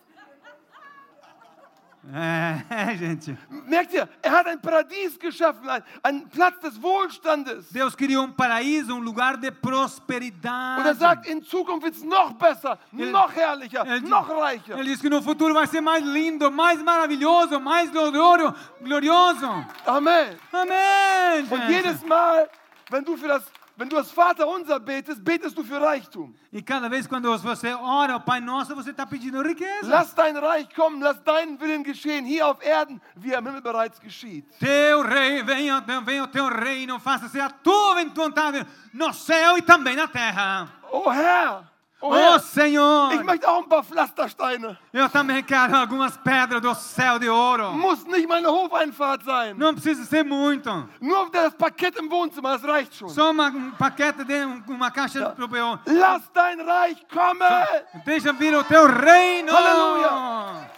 É, é, gente. Merkt ihr, er hat ein Paradies geschaffen, ein, einen Platz des Wohlstandes. Deus criou um paraíso, um lugar de Und er prosperidade. sagt, in Zukunft wird es noch besser, Ele- noch herrlicher, Ele, noch reicher. ele diz que no futuro vai ser mais lindo, mais maravilhoso, mais glorioso. glorioso. Amen. Amém, Und gente. jedes Mal, wenn du für das, wenn du das Vaterunser betest, betest du für Reichtum. E cada vez quando você ora ao Pai Nosso, você está pedindo riqueza. Lass dein Reich kommen, lass deinen Willen geschehen, hier auf Erden, wie er im Himmel bereits geschieht. Teu rei, venha, venha o teu reino, faça-se a tua vontade no céu e também na terra. Oh Herr, oh Oh, Herr, ich Senhor, möchte auch ein paar Pflastersteine. eu também quero algumas pedras do céu de ouro. Muss nicht meine Hofeinfahrt sein. Não precisa ser muito. Nur das Parkett im Wohnzimmer, das reicht schon. Só uma, um paquete, de, uma caixa de papel. Lass dein Reich kommen. Deixa vir o teu reino. Halleluja.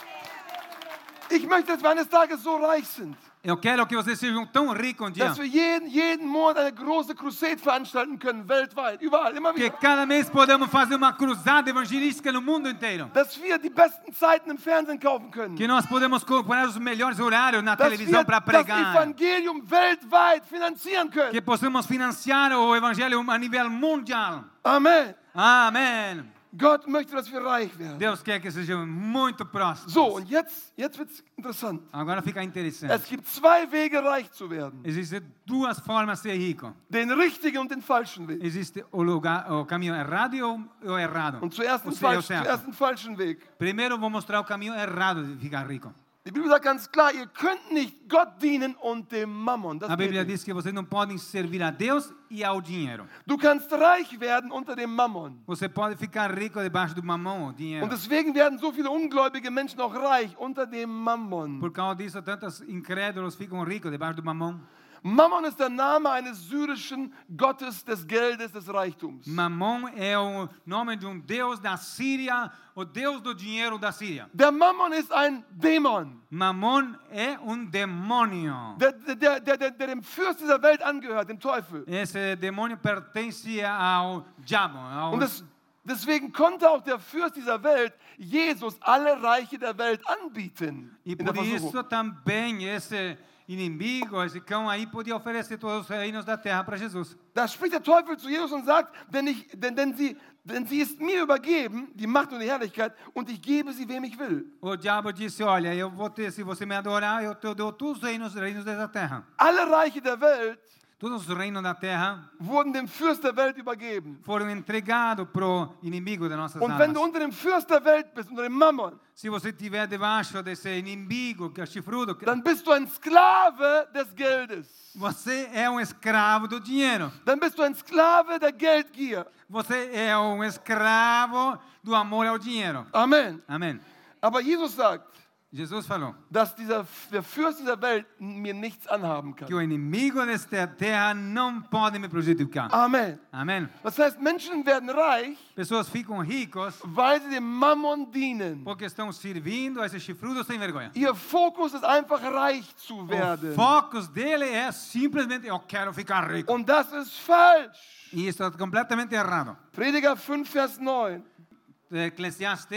Ich möchte, dass wir eines Tages so reich sind, Eu quero que vocês sejam tão ricos um dia. dass wir jeden, jeden Monat eine große Crusade veranstalten können, weltweit, überall, immer Que wieder. cada mês podemos fazer uma cruzada evangelística no mundo inteiro. Dass wir die besten Zeiten im Fernsehen kaufen können. Que nós podemos comprar os melhores horários na Dass televisão wir para das pregar. Evangelium weltweit finanzieren Que können. possamos financiar o evangelho a nível mundial. Amen. Amém. Gott möchte, dass wir reich werden. Deus quer que sejam muito próximos. So, und jetzt, jetzt wird es interessant. Agora fica interessante. Es gibt zwei Wege, reich zu werden. Existem duas formas de ser rico. Den richtigen und den falschen Weg. Existe o lugar, o caminho errado e o, o errado. Und zuerst O den, ser- o falschen, certo. zuerst den falschen Weg. Primeiro vou mostrar o caminho errado de ficar rico. Die Bibel sagt ganz klar, ihr könnt nicht Gott dienen und dem Mammon. Das A Bíblia geht nicht. diz que vocês não podem servir a Deus e ao dinheiro. Du kannst reich werden unter dem Mammon. Você pode ficar rico debaixo do mamão, o dinheiro. Und deswegen werden so viele ungläubige Menschen auch reich unter dem Mammon. Por causa disso, tantos incrédulos ficam ricos debaixo do mamão. Mammon ist der Name eines syrischen Gottes des Geldes, des Reichtums. Mamão é o nome de um deus da Síria, o deus do dinheiro da Síria. Der Mammon ist ein Dämon, Mamon é um demônio. der, der, der, der, der dem Fürst dieser Welt angehört, dem Teufel. Esse demônio pertence ao diabo. Ao... Und das, deswegen konnte auch der Fürst dieser Welt Jesus alle Reiche der Welt anbieten. E In der por Versuchung. isso também esse inimigo, esse cão aí, podia oferecer todos os reinos da terra para Jesus. Da spricht der Teufel zu Jesus und sagt, denn, ich, denn, denn, sie, denn sie ist mir übergeben, die Macht und die Herrlichkeit, und ich gebe sie, wem ich will. O diabo disse, olha, eu vou ter, se você me adorar, eu te dou todos os reinos, reinos dessa terra. Alle Reiche der Welt Todos os reinos da terra wurden dem Fürst der Welt übergeben. foram entregados pro inimigo das nossas Und wenn du almas. unter dem Fürst der Welt bist, unter dem Mammon, Se você estiver debaixo desse inimigo, que é chifrudo, que dann bist du ein Sklave des Geldes. você é um escravo do dinheiro. Dann bist du ein Sklave der Geldgier. Você é um escravo do amor ao dinheiro. Amen. Amém. Aber Jesus sagt, Jesus falou dass dieser, der Fürst dieser Welt mir nichts anhaben que kann. o inimigo desta terra não pode me prejudicar. Amen. Amém. Das heißt, Menschen werden reich, Pessoas ficam ricos weil sie dem Mammon dienen. porque estão servindo a esse chifrudo sem vergonha. Ihr Fokus ist einfach reich zu O werden. foco dele é simplesmente eu quero ficar rico. Und das ist falsch. E isso é completamente errado. Prediger fünf, Vers neun. Eclesiastes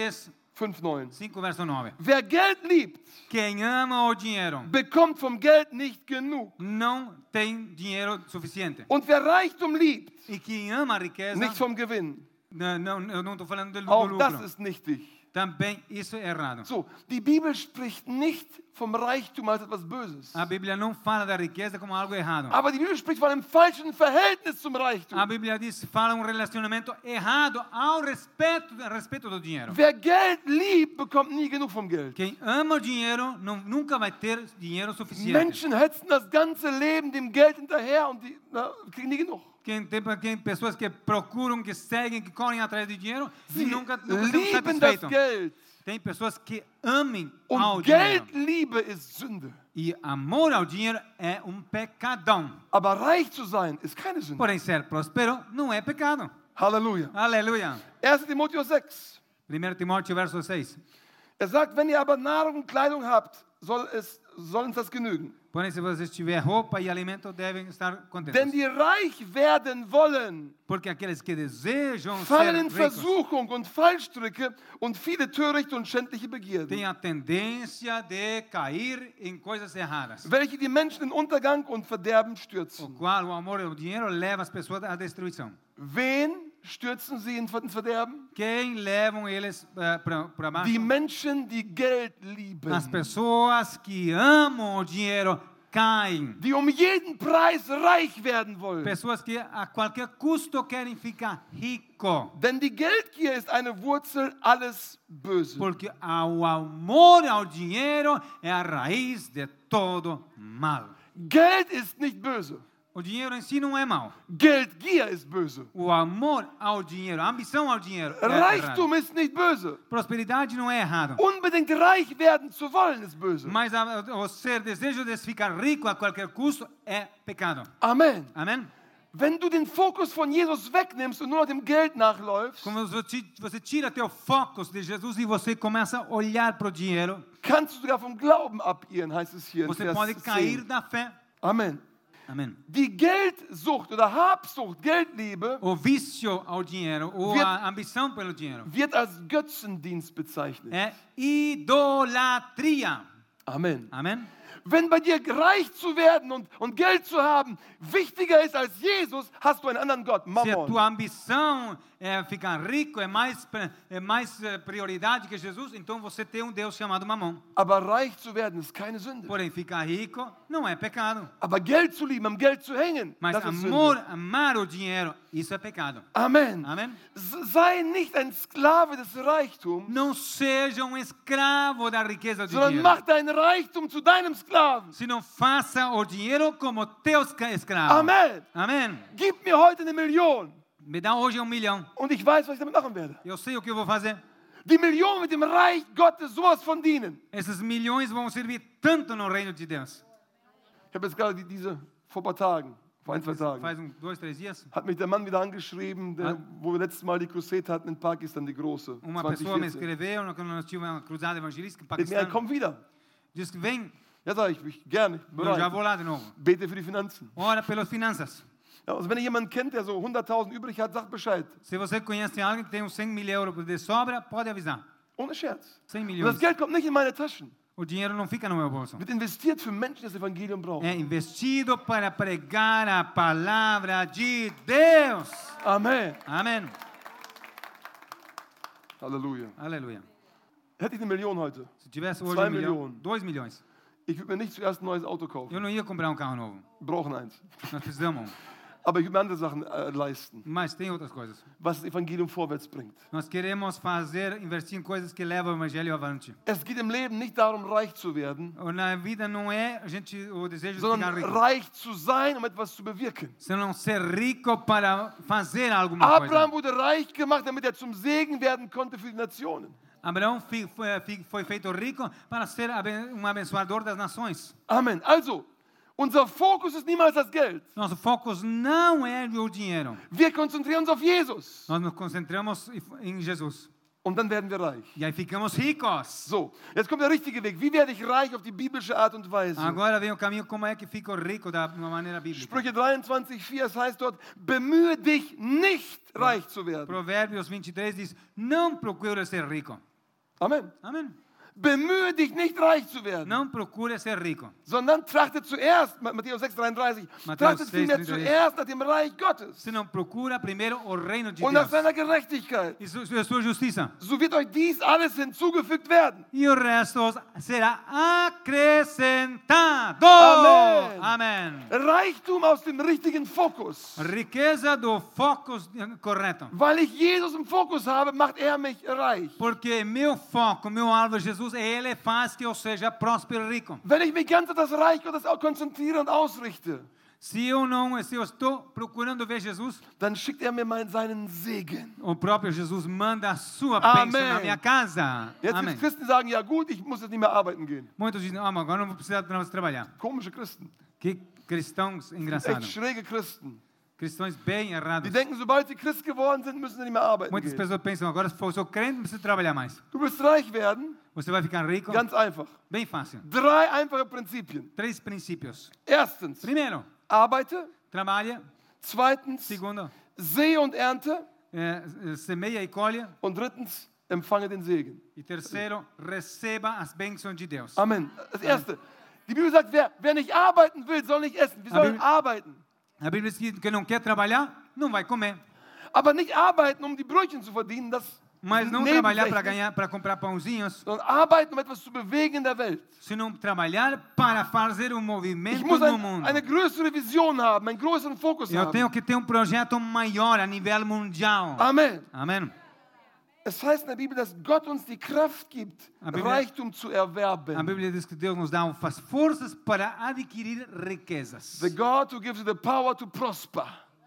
fünf neun. cinco, verso nove. Wer Geld liebt, Quem ama o dinheiro bekommt vom Geld nicht genug. não tem dinheiro suficiente. Und wer Reichtum liebt, E quem ama a riqueza, nicht vom Gewinn. não, não, eu não estou falando do, do Auch das lucro. ist nichtig. Também isso é errado. So, die Bibel spricht nicht vom Reichtum als etwas Böses. A Bíblia não fala da riqueza como algo errado. Aber die Bibel spricht von einem falschen Verhältnis zum Reichtum. A Bíblia diz, fala um relacionamento errado ao respeito, a respeito do dinheiro. Wer Geld liebt, bekommt nie genug vom Geld. Quem ama o dinheiro não, nunca vai ter dinheiro suficiente. Menschen hetzen das ganze Leben dem Geld hinterher und die na, kriegen nie genug. Quem tem, quem, pessoas que procuram, que seguem, que correm atrás de dinheiro Sie e nunca, nunca estão lieben das satisfeitos. Geld. Tem pessoas que amem ao Und dinheiro. Geldliebe ist Sünde. E amor ao dinheiro é um pecadão. Aber reich zu sein ist keine Sünde. Porém, ser próspero não é pecado. Halleluja. Aleluia. erster Timotheus sechs. primeiro Timóteo, verso seis. Er sagt, wenn ihr aber Nahrung und Kleidung habt, soll es, soll uns das genügen. Porém, se vocês tiverem roupa e alimento, devem estar Denn contentes. die reich werden wollen, Porque aqueles que desejam fallen ser in ricos Versuchung und Fallstricke und viele törichte und schändliche Begierden, têm a tendência de cair em coisas erradas. welche die Menschen in Untergang und Verderben O stürzen. qual o amor ao dinheiro leva as pessoas à destruição. Wen stürzen sie ins Verderben? Quem levam eles uh, para baixo? Die Menschen, die Geld lieben, As pessoas que amam o dinheiro caem. die um jeden Preis reich werden wollen. Pessoas que a qualquer custo querem ficar rico. Denn die Geldgier ist eine Wurzel alles Bösen. Porque o amor ao dinheiro é a raiz de todo mal. Geld ist nicht böse. O dinheiro em si não é mau. Geldgier ist böse. O amor ao dinheiro, a ambição ao dinheiro é errado. Reichtum ist nicht böse. Prosperidade não é errado. Unbedingt reich werden zu wollen ist böse. Mas a, o ser desejo de ficar rico a qualquer custo é pecado. Amen. Amém? Wenn du den Fokus von Jesus wegnimmst und nur noch dem Geld nachläufst, Quando você você tira teu foco de Jesus e você começa a olhar para o dinheiro, kannst du sogar vom Glauben abirren, heißt es hier in você pode Vers cair zehn. da fé. Amen. Amém. Die Geldsucht oder Habsucht, Geldliebe, O vício ao dinheiro, ou Wird- a ambição pelo dinheiro, wird als Götzendienst bezeichnet. é idolatria. Amen. Amém? Wenn bei dir reich zu werden und, und Geld zu haben wichtiger ist als Jesus, hast du einen anderen Gott, Se a Mammon. tua ambição é ficar rico, é mais, é mais eh, prioridade que Jesus, então você tem um Deus chamado Mamon. Aber reich zu werden ist keine Sünde. Porém, ficar rico não é pecado. Aber Geld zu lieben, am Geld zu hängen, Mas das ist amor, Sünde. amar o dinheiro, isso é pecado. Amen. Amém? S- Sei nicht ein Sklave des Reichtums, Não seja um escravo da riqueza do sondern dinheiro. mach deinen Reichtum zu deinem Sklaven. Se não faça o dinheiro como teu escra- escravo. Amen. Amém? Gib mir heute eine Million Me dá hoje um milhão. und ich weiß, was ich damit machen werde. Eu sei o que eu vou fazer. Die Million wird dem Reich Gottes sowas von dienen. Esses milhões vão servir tanto no reino de Deus. Ich habe jetzt gerade die- diese, vor ein paar Tagen, vor ein, zwei Tagen, Faz um, dois, três dias, hat mich der Mann wieder angeschrieben, der, Ah. wo wir letztes Mal die Crusade hatten in Pakistan, die große. uma pessoa me zwanzig vierzehn. escreveu quando nós tínhamos uma cruzada evangelística em Sagt mir, er Paquistão. kommt wieder. Diz que vem, Ja, sag ich, ich gerne, eu já bereit. vou lá de novo. Bete für die Finanzen. Ora pelas finanças. Ja, also wenn ihr jemanden kennt, der so hunderttausend übrig hat, sagt Bescheid. Se você conhece alguém que tem uns cem mil euros de sobra, pode avisar. Ohne Scherz. cem Und das milhões. Geld kommt nicht in meine Taschen. O dinheiro não fica no meu bolso. Wird investiert für Menschen, die das Evangelium brauchen. É investido para pregar a palavra de Deus. Amen. Amém. Halleluja. Aleluia. Hätte ich eine Million heute, Se tivesse hoje Zwei um milhão, Millionen. dois milhões, ich würde mir nicht zuerst ein neues Auto kaufen. eu não ia comprar um carro novo. Wir brauchen eins. Nós precisamos um. Aber ich würde mir andere Sachen äh, leisten, Mas tem outras coisas. was das Evangelium vorwärts bringt. Nós queremos fazer, investir em coisas que levam o evangelho avante. Es geht im Leben nicht darum, reich zu werden, Ou Na vida não é a gente o desejo de sondern ficar rico, reich zu sein, um etwas zu bewirken. senão ser rico para fazer alguma Abraham coisa. wurde reich gemacht, damit er zum Segen werden konnte für die Nationen. Abraão fi- foi, fi- foi feito rico para ser aben- um abençoador das nações. Amen. Also, unser Fokus ist niemals das Geld. Nosso foco não é o dinheiro. Wir konzentrieren uns auf Jesus Nós nos concentramos em Jesus. und dann werden wir reich. E aí ficamos ricos. So, jetzt kommt der richtige Weg. Wie werde ich reich auf die biblische Art und Weise? Agora vem o caminho como é que fico rico da uma maneira bíblica. Sprüche dreiundzwanzig vier, es heißt dort, bemühe dich nicht reich zu werden. Provérbios vinte e três diz: não procure ser rico. Amen. Amém. Bemühe dich nicht reich zu werden, Não procure ser rico. sondern trachte zuerst, Matthäus sechs, dreiunddreißig, Matthäus trachtet sechs, vielmehr dreiunddreißig. zuerst nach dem Reich Gottes Se não procura primeiro o reino de und nach Deus seiner Gerechtigkeit. e su- a sua justiça, So wird euch dies alles hinzugefügt werden. e o resto será acrescentado. Amém. Amém. Reichtum aus dem richtigen Fokus. Riqueza do foco correto. Weil ich Jesus im Fokus habe, macht er mich reich. Porque meu foco, meu alvo é Jesus, ele faz que eu seja próspero e rico. Wenn ich mich ganz auf das Reich Gottes konzentriere und ausrichte, Se eu não, se eu estou procurando ver Jesus, dann schickt er mir meinen, seinen Segen. o próprio Jesus manda a sua Amém. bênção na minha casa. Jetzt gibt Amém. es Christen, die sagen, ja gut, ich muss jetzt nicht mehr arbeiten gehen. Muitos dizem, ah, mas agora não vou precisar mais trabalhar. Komische Christen. Que cristãos Echt engraçados. schräge Christen. Cristãos bem errados. Die denken, sobald sie Christ geworden sind, müssen sie nicht mehr arbeiten Muitas gehen. pessoas pensam, agora se eu sou crente, não preciso trabalhar mais. Du willst reich werden? Você vai ficar rico? Ganz einfach. Bem fácil. Drei einfache Prinzipien. Três princípios. Erstens, Primeiro, arbeite. trabalha. Zweitens, Segundo, sehe und ernte. é, é, semeia e colhe. Und drittens, empfange den Segen. E terceiro, receba as bênçãos de Deus. Amen. Das Erste. Die Bibel sagt, wer, wer nicht arbeiten will, soll nicht essen. Wir sollen Bibel- arbeiten. A Bíblia diz que quem não quer trabalhar, não vai comer. Aber nicht arbeiten, um die Brötchen zu verdienen, das Mas sind não trabalhar para nebensächlich, ganhar, para comprar pãozinhos, sondern arbeiten, um etwas zu bewegen in der Welt. senão trabalhar para fazer um Ich movimento muss no ein, mundo. eine größere Vision haben, einen größeren Fokus Eu tenho haben. que ter um projeto maior a nível mundial. Amen. Amém. Es heißt in der Bibel, dass Gott uns die Kraft gibt, A Bíblia- Reichtum zu A erwerben. Bíblia diz que Deus nos dá as forças para adquirir riquezas. The God who gives you the power to prosper.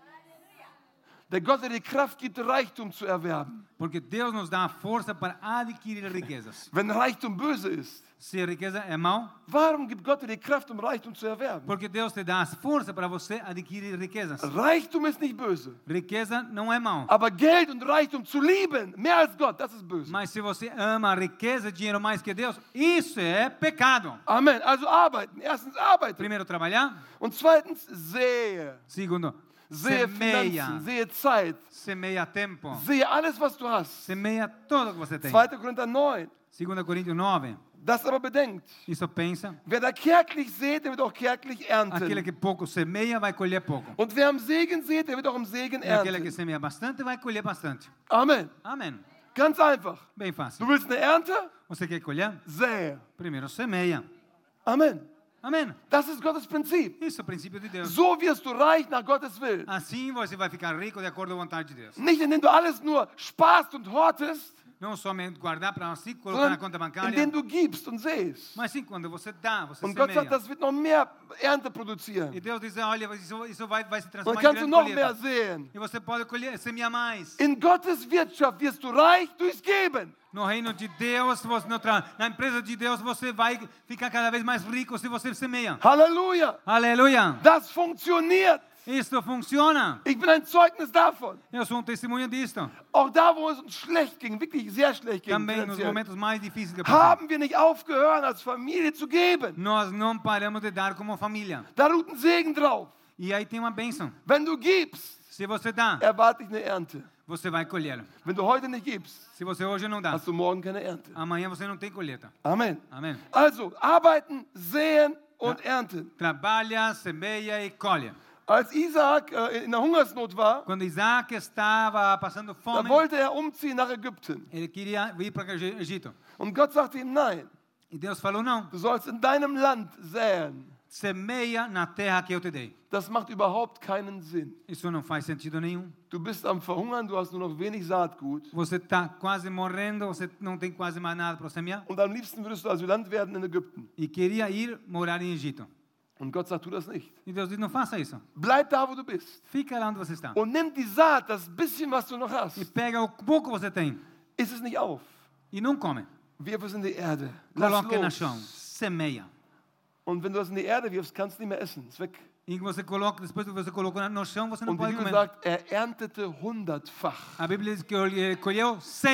Der Gott, der die Kraft gibt, Reichtum zu erwerben. Porque Deus nos dá a força para adquirir riquezas. Wenn Reichtum böse ist, Se a riqueza é mal, warum gibt Gott dir die Kraft, um Reichtum zu erwerben? porque Deus te dá as forças para você adquirir riquezas. Reichtum ist nicht böse. Riqueza não é mal. Aber Geld und Reichtum zu lieben, mehr als Gott, das ist böse. Mas se você ama a riqueza, dinheiro mais que Deus, isso é pecado. Amen. Also arbeiten. Erstens arbeiten. Primeiro, trabalhar. Und zweitens sehe. Segundo, Sehe semeia. Finanzen, sehe Zeit. Semeia tempo. Sehe alles, was du hast. Semeia tudo que você tem. zweiter Korinther neun. Segundo Coríntios nove. Das aber bedenkt. Isso pensa. Wer da kärglich sät, der wird auch kärglich Aquele ernten. que pouco semeia vai colher pouco. Und wer am Segen sät, der wird auch im Segen E aquele que ernten. semeia bastante vai colher bastante. Amen. Amém. Ganz einfach. Bem Du fácil. willst eine Ernte? Você quer colher? Sähe. Primeiro semeia. Amen. Amém. Das ist Gottes Prinzip. Isso é o princípio de Deus. So wirst du reich nach Gottes Willen. Assim você vai ficar rico de acordo com a vontade de Deus. Nicht indem du alles nur sparst und hortest, Não somente guardar para si, colocar na conta sondern bancária, indem du gibst und sähst. mas sim quando você dá, você Und Gott sagt, semeia. das wird noch mehr Ernte produzieren. E Deus diz, olha, isso, isso vai, vai se Und transformar dann em kannst du grande noch mehr colheita. sehen. E você pode colher, semear mais. In Gottes Wirtschaft wirst du reich durchs Geben. No reino de Deus, você, no tra- na empresa de Deus, você vai ficar cada vez mais rico se você semeia. Halleluja. Aleluia! Das funktioniert. Isso funciona. Ich bin ein Zeugnis davon. Eu sou um testemunho disto. Auch da, wo es uns schlecht ging, wirklich sehr schlecht ging, Também nos finanziell, momentos mais difíceis que eu passei. haben wir nicht aufgehört, als Familie zu geben. Nós não paramos de dar como família. Da ruht ein Segen drauf. E aí tem uma bênção. Wenn du gibst, Se você dá, erwarte ich eine Ernte. você vai colher. Wenn du heute nicht gibst, Se você hoje não dá, hast du morgen keine Ernte. amanhã você não tem colheita. Amen. Amém. Also, arbeiten, säen und ernten. Trabalha, semeia e colhe. Als Isaac äh, in der Hungersnot war, Quando Isaac estava passando da fome, wollte er umziehen nach Ägypten. ele queria ir para o Egito. Und Gott sagte ihm, nein, E Deus falou, não, du sollst in deinem Land säen. semeia na terra que eu te dei. Das macht überhaupt keinen Sinn. Isso não faz sentido nenhum. Du bist am Verhungern, du hast nur noch wenig Saatgut. Você está quase morrendo, você não tem quase mais nada para semear. Und am liebsten würdest du Asylant werden in Ägypten. E queria ir morar em Egito. Und Gott sagt, tu das nicht. E Deus diz, não faça isso. Bleib da, wo du bist. Fica lá onde você está. Und nimm die Saat, das bisschen, was du noch E hast, pega o pouco que você tem iss es nicht auf. e não come. Wirf es in die Erde. Lass Coloque na los. chão. Semeia. Und wenn du es in die Erde wirfst, kannst du nicht mehr essen. Ist weg. E você coloca, depois que você colocou no chão, você não Und die pode Bibel comer. sagt, er erntete hundertfach. A Bíblia diz que ele colheu cem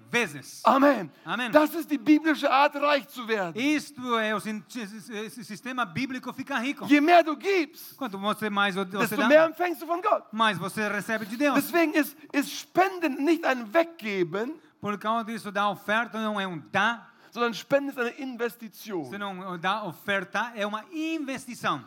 vezes. Amen. Amen. Das ist die biblische Art, reich zu werden. Isto é o sin- esse sistema bíblico fica rico. Je mehr du gibst, Quanto você mais você desto dá, mehr empfängst du von Gott. mais você recebe de Deus. Deswegen ist, ist Spenden nicht ein Weggeben, Por causa disso, dar oferta não é um dar, sondern Spenden ist eine Investition. senão dar oferta é uma investição.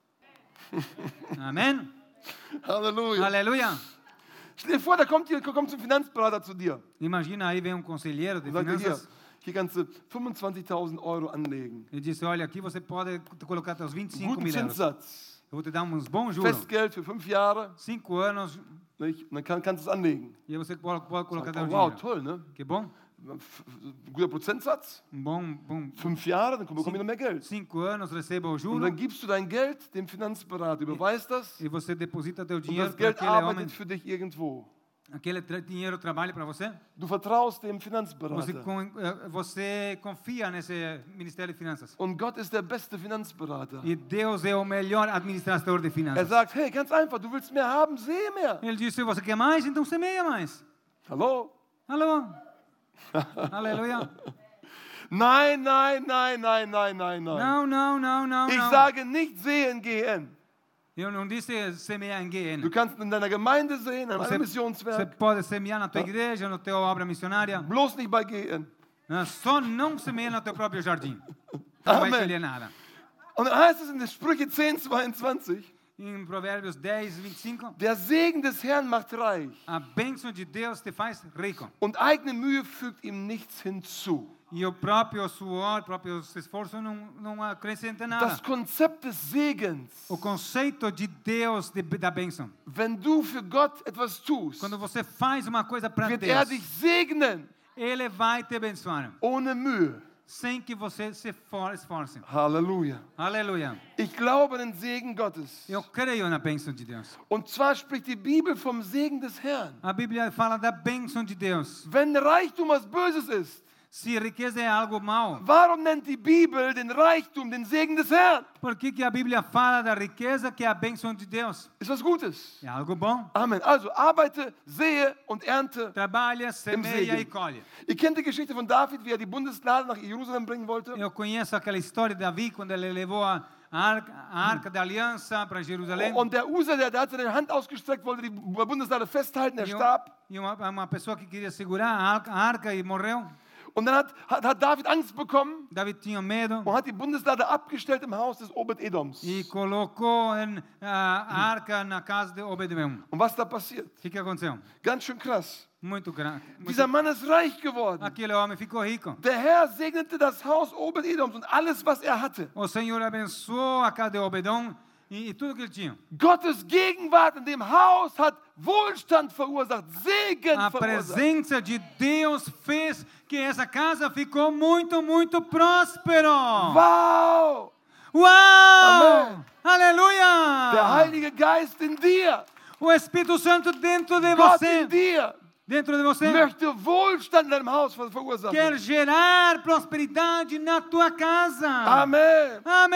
Amém? Halleluja. Aleluia. Stell dir vor, da kommt, hier, kommt zum Finanzberater zu dir Imagina aí vem um conselheiro de und sagt dir, hier, finanças hier kannst du fünfundzwanzigtausend Euro anlegen. e disse, olha, aqui você pode colocar até os vinte e cinco Guten mil euros. Zinssatz. Eu vou te dar uns bons juros. Festgeld für fünf Jahre. Cinco anos Nicht? Und dann kann, kannst du es anlegen. e você pode, pode colocar até o Oh, wow, dinheiro. toll, ne? Que bom. F- Guter Prozentsatz. Um bom, bom. Fünf Jahre, dann bekomme ich noch mehr Geld. Cinco anos receba o Und juro dann gibst du dein Geld dem Finanzberater, überweist das e você deposita teu und dinheiro das para Geld aquele homem. arbeitet für dich irgendwo. Aquele tra- dinheiro trabalha para você. Du vertraust dem Você, Finanzberater. con- eh, você confia nesse Ministério de Finanças. Und Gott ist der beste Finanzberater. E Deus é o melhor administrador de Er finanças. sagt, hey, ganz einfach, du willst mehr haben, sehe mehr. Ele disse, se você quer mais, então semeia mais. Hallo? Alô? Aleluia. Nein, nein, nein, nein, nein, nein, nein. Não, não, não, não, Ich não. sage nicht sehen gehen. Eu não disse semear em G N. Du kannst in deiner Gemeinde sehen, in einem Você, você Missionswerk. pode semear na tua igreja, na tua obra missionária. Bloß nicht bei gehen. Né? Só não semeia no teu próprio jardim. Não vai Amém. colher nada. Und dann heißt es in der Sprüche zehn, zweiundzwanzig, Em Provérbios dez, vinte e cinco, der Segen des Herrn macht reich a bênção de Deus te faz rico. und eigene Mühe fügt ihm nichts hinzu. E o próprio suor, o próprio esforço não, não acrescenta nada. Das Konzept des Segens, O conceito de Deus de, da bênção. wenn du für Gott etwas tust, Quando você faz uma coisa para wird er Deus, dich segnen Ele vai te abençoar. ohne Mühe. Sem que você se for, esforce. Halleluja. Aleluia. Ich glaube an den Segen Gottes. Eu creio na bênção de Deus. Und zwar spricht die Bibel vom Segen des Herrn. A Bíblia fala da bênção de Deus. Wenn Reichtum was Böses ist, Se riqueza é algo mau, warum nennt die Bibel den Reichtum den Segen des Herrn? por que, que a Bíblia fala da riqueza que é a bênção de Deus? Ist was Gutes. É algo bom. Amen. Also arbeite, sehe und ernte. Trabalha, semeia Segen. e colhe. Ihr kennt die Geschichte von David, wie er die Bundeslade nach Jerusalem bringen wollte. Eu conheço aquela história de Davi quando ele levou a a arca, a arca da aliança para Jerusalém. Und der Usa, der, der hat seine Hand ausgestreckt, wollte die Bundeslade festhalten, er E, um, starb. e uma, uma pessoa que queria segurar a arca, a arca e morreu. Und dann hat, hat, hat David Angst bekommen Davi tinha medo und hat die Bundeslade abgestellt im Haus des Obed-Edoms. e colocou em, a, a arca na casa de Obed-Edom. Und was da passiert? O que, que aconteceu? Ganz schön krass. Muito grande. Dieser Mann ist reich geworden. Aquele homem ficou rico. Der Herr segnete das Haus Obed-Edoms und alles, was er hatte. O Senhor abençoou a casa de Obedom e, e tudo que ele tinha. Gottes Gegenwart in dem Haus hat Wohlstand verursacht, Segen A verursacht. presença de Deus fez que essa casa ficou muito, muito próspero. Wow! Uau! Amém. Der Aleluia! Heilige Geist in dir, O Espírito Santo dentro de Gott você, in dir, dentro de você, möchte Wohlstand in deinem Haus ver- verursachen. quer gerar prosperidade na tua casa. Amen.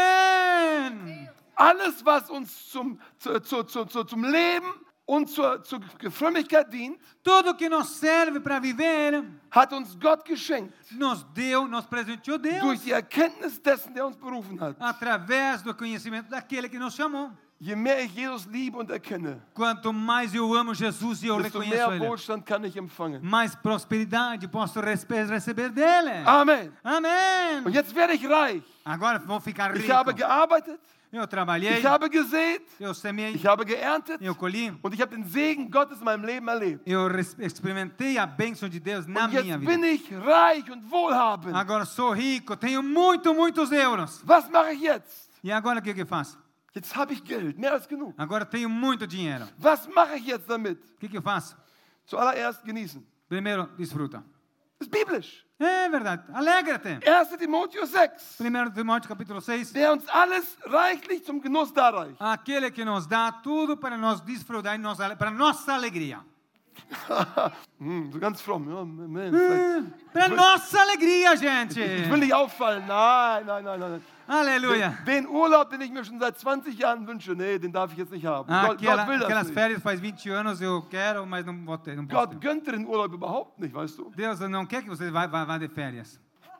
Amém! Alles, was uns zum, zu, zu, zu, zu, zum Leben und zur, zur Frömmigkeit dient, Tudo que nos serve para viver, hat uns Gott geschenkt. nos deu, nos presenteou Deus. Durch die Erkenntnis dessen, der uns berufen hat. Através do conhecimento daquele que nos chamou. Je mehr ich Jesus liebe und erkenne, Quanto mais eu amo Jesus e eu desto reconheço mehr Ele, Wohlstand kann ich empfangen. mais prosperidade posso respe- receber dele. Amen. Und Amém! jetzt werde ich reich. Agora vou ficar Ich rico. habe gearbeitet, Eu trabalhei, ich habe gesät, eu semeei, ich habe geerntet eu colhi. und ich habe den Segen Gottes in meinem Leben erlebt. Eu res- experimentei a bênção de Deus na Und jetzt minha bin vida. ich reich und wohlhabend. Agora sou rico, tenho muito, muitos euros. Was mache ich jetzt? E agora o que que eu faço? Jetzt habe ich Geld, mehr als genug. Agora tenho muito dinheiro. Was mache ich jetzt damit? O que que eu faço? Zuallererst genießen. Primeiro, desfruta. Das ist biblisch. É verdade. Alegra-te. erster Timotheus sechs, Primeiro Timóteo capítulo seis. der uns alles reichlich zum Genuss darreicht. Aquele que nos dá tudo para nós desfrutar e nos ale- para nossa alegria. Hm, so ganz fromm. Ja, Mensch, vielleicht- Para nossa alegria, ich will gente. nicht auffallen. Nein, nein, nein, nein. Aleluia. Den, den Urlaub, den ich mir schon seit zwanzig Jahren wünsche, nee, den darf ich jetzt nicht haben. Gott, Aquela, Gott will das aquelas nicht. férias faz vinte anos eu quero, mas não vou ter. Não posso Gott ter. gönnt dir den Urlaub überhaupt nicht, weißt du? Deus não quer que você vá, vá, vá de férias.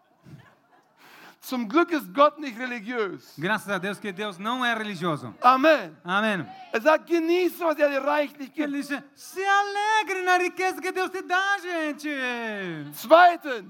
Zum Glück ist Gott nicht religiös. Graças a Deus que Deus não é religioso. Amen. Amém. Er sagt, genieße, was er dir reichlich gibt. Ele diz, se alegre na riqueza que Deus te dá, gente. Zweitens,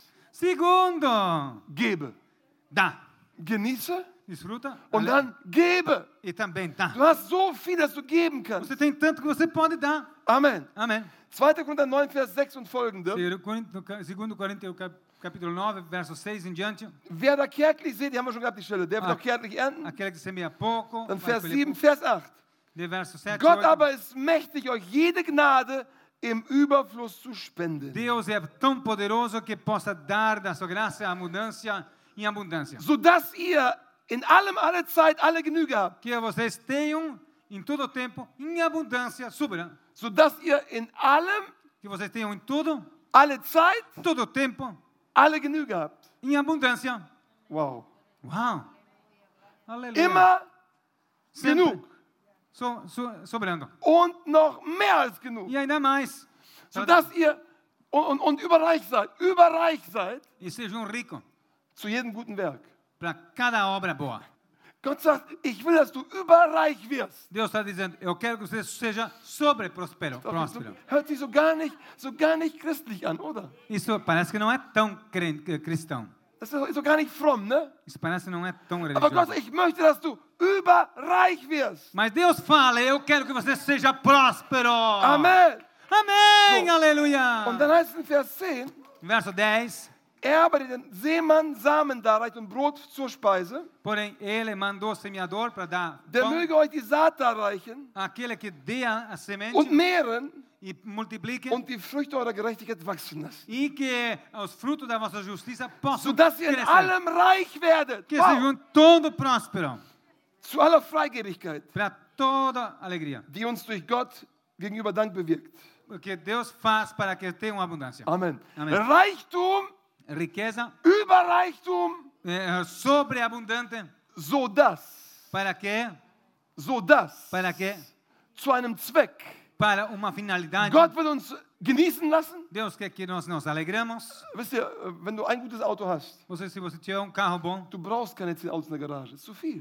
Segundo, gebe. dá. Genieße Desfruta und ale- dann gebe. e também dá. Du hast so viel, dass du geben kannst. Você tem tanto que você pode dar. Amen. Amém. zweiter. Korinther neun, Vers sechs und folgende. Segundo Coríntios, cap- capítulo nove, verso seis em diante. Wer da kärglich seht, die haben wir schon gehabt, die Stelle, der wird Ah. auch kärglich ernten. Aquele que semeia pouco, Dann vai Vers colher sieben, pouco. Vers acht. De verso sete, Gott oito. aber ist mächtig, euch jede Gnade im Überfluss zu spenden. Deus é tão poderoso que possa dar da sua graça a abundância em abundância. Sodass ihr in allem, alle Zeit, alle Genüge habt. Que vocês tenham em todo o tempo, em abundância, soberana. Sodass ihr in allem, Que vocês tenham em tudo, alle Zeit, todo o tempo, alle Genüge habt. em abundância. Wow. Uau! Aleluia! Immer Sempre genug. So, so, sobrando. Und noch mehr als genug. E ainda mais. Sodass ihr und, und, und überreich seid, überreich seid E sejam ricos zu jedem guten Werk. para cada obra boa. Gott sagt, ich will, dass du überreich wirst. Deus está dizendo, eu quero que você seja sobre próspero. So, próspero. hört sich so gar nicht, so gar nicht christlich an, oder? Isso parece que não é tão cren- eh, cristão. Das ist so gar nicht fromm, ne? Isso parece que não é tão Aber Gott religioso. sagt, ich möchte, dass du überreich wirst. Mas Deus fala, eu quero que você seja próspero. Amen. Amém, So. aleluia. Und dann heißt es in Vers zehn, Verso dez. er aber den Seemann Samen darreicht und Brot zur Speise, Porém, ele mandou o semeador para dar der pão möge euch die Saat darreichen àquele que dê a a semente und mehren e multiplique und die Früchte eurer Gerechtigkeit wachsen lassen. e que os frutos da vossa justiça possam Sodass ihr in crescer. allem reich werdet. Que Wow. sejam todo próspero Zu aller Freigebigkeit, para toda alegria. die uns durch Gott gegenüber Dank bewirkt. Porque Deus faz para que tenham abundância. Amen. Amen. Reichtum, Riqueza Überreichtum, eh, sobreabundante so dass, para que so dass, para que zu einem Zweck. para uma finalidade. Gott will uns genießen lassen. Deus quer que nós nos alegremos. Wisst ihr, wenn du ein gutes Auto hast, Você, se você tiver um carro bom, du brauchst keine zehn Autos in der Garage. Das ist zu viel.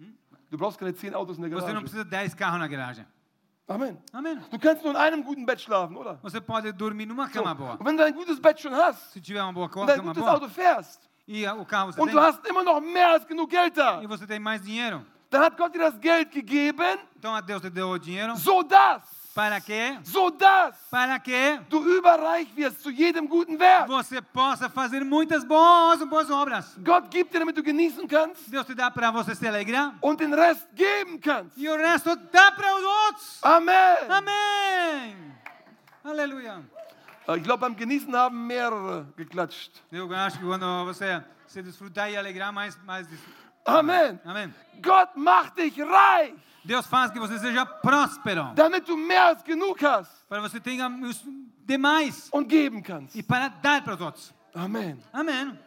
Du brauchst keine zehn Autos in der você não Garage. precisa de dez carros na garagem. Amen. Amém. Du kannst nur in einem guten Bett schlafen, oder? Você pode dormir numa So. cama boa. Und wenn du ein gutes Bett schon hast Se tiver uma boa und ein cama gutes boa Auto fährst e o carro você und du tem hast immer noch mehr als genug Geld da, e você tem mais dinheiro, dann hat Gott dir das Geld gegeben, então a Deus te deu o dinheiro so dass, para que so dass para que du überreich wirst zu jedem guten Werk. você possa fazer muitas boas, boas obras. Gott gibt dir, damit du genießen kannst Deus te dá para você se alegrar und den Rest geben kannst. e o resto dá para os outros. Amen. Amém. Aleluia. Ich glaube, beim Genießen haben mehrere geklatscht. Eu acho que quando você se desfrutar e alegrar mais, mais des- Amen. Amém. Gott macht dich reich, Deus faz que você seja próspero, damit du mehr als genug hast para você tenha os demais und geben kannst. e para dar para os outros. Amen. Amém.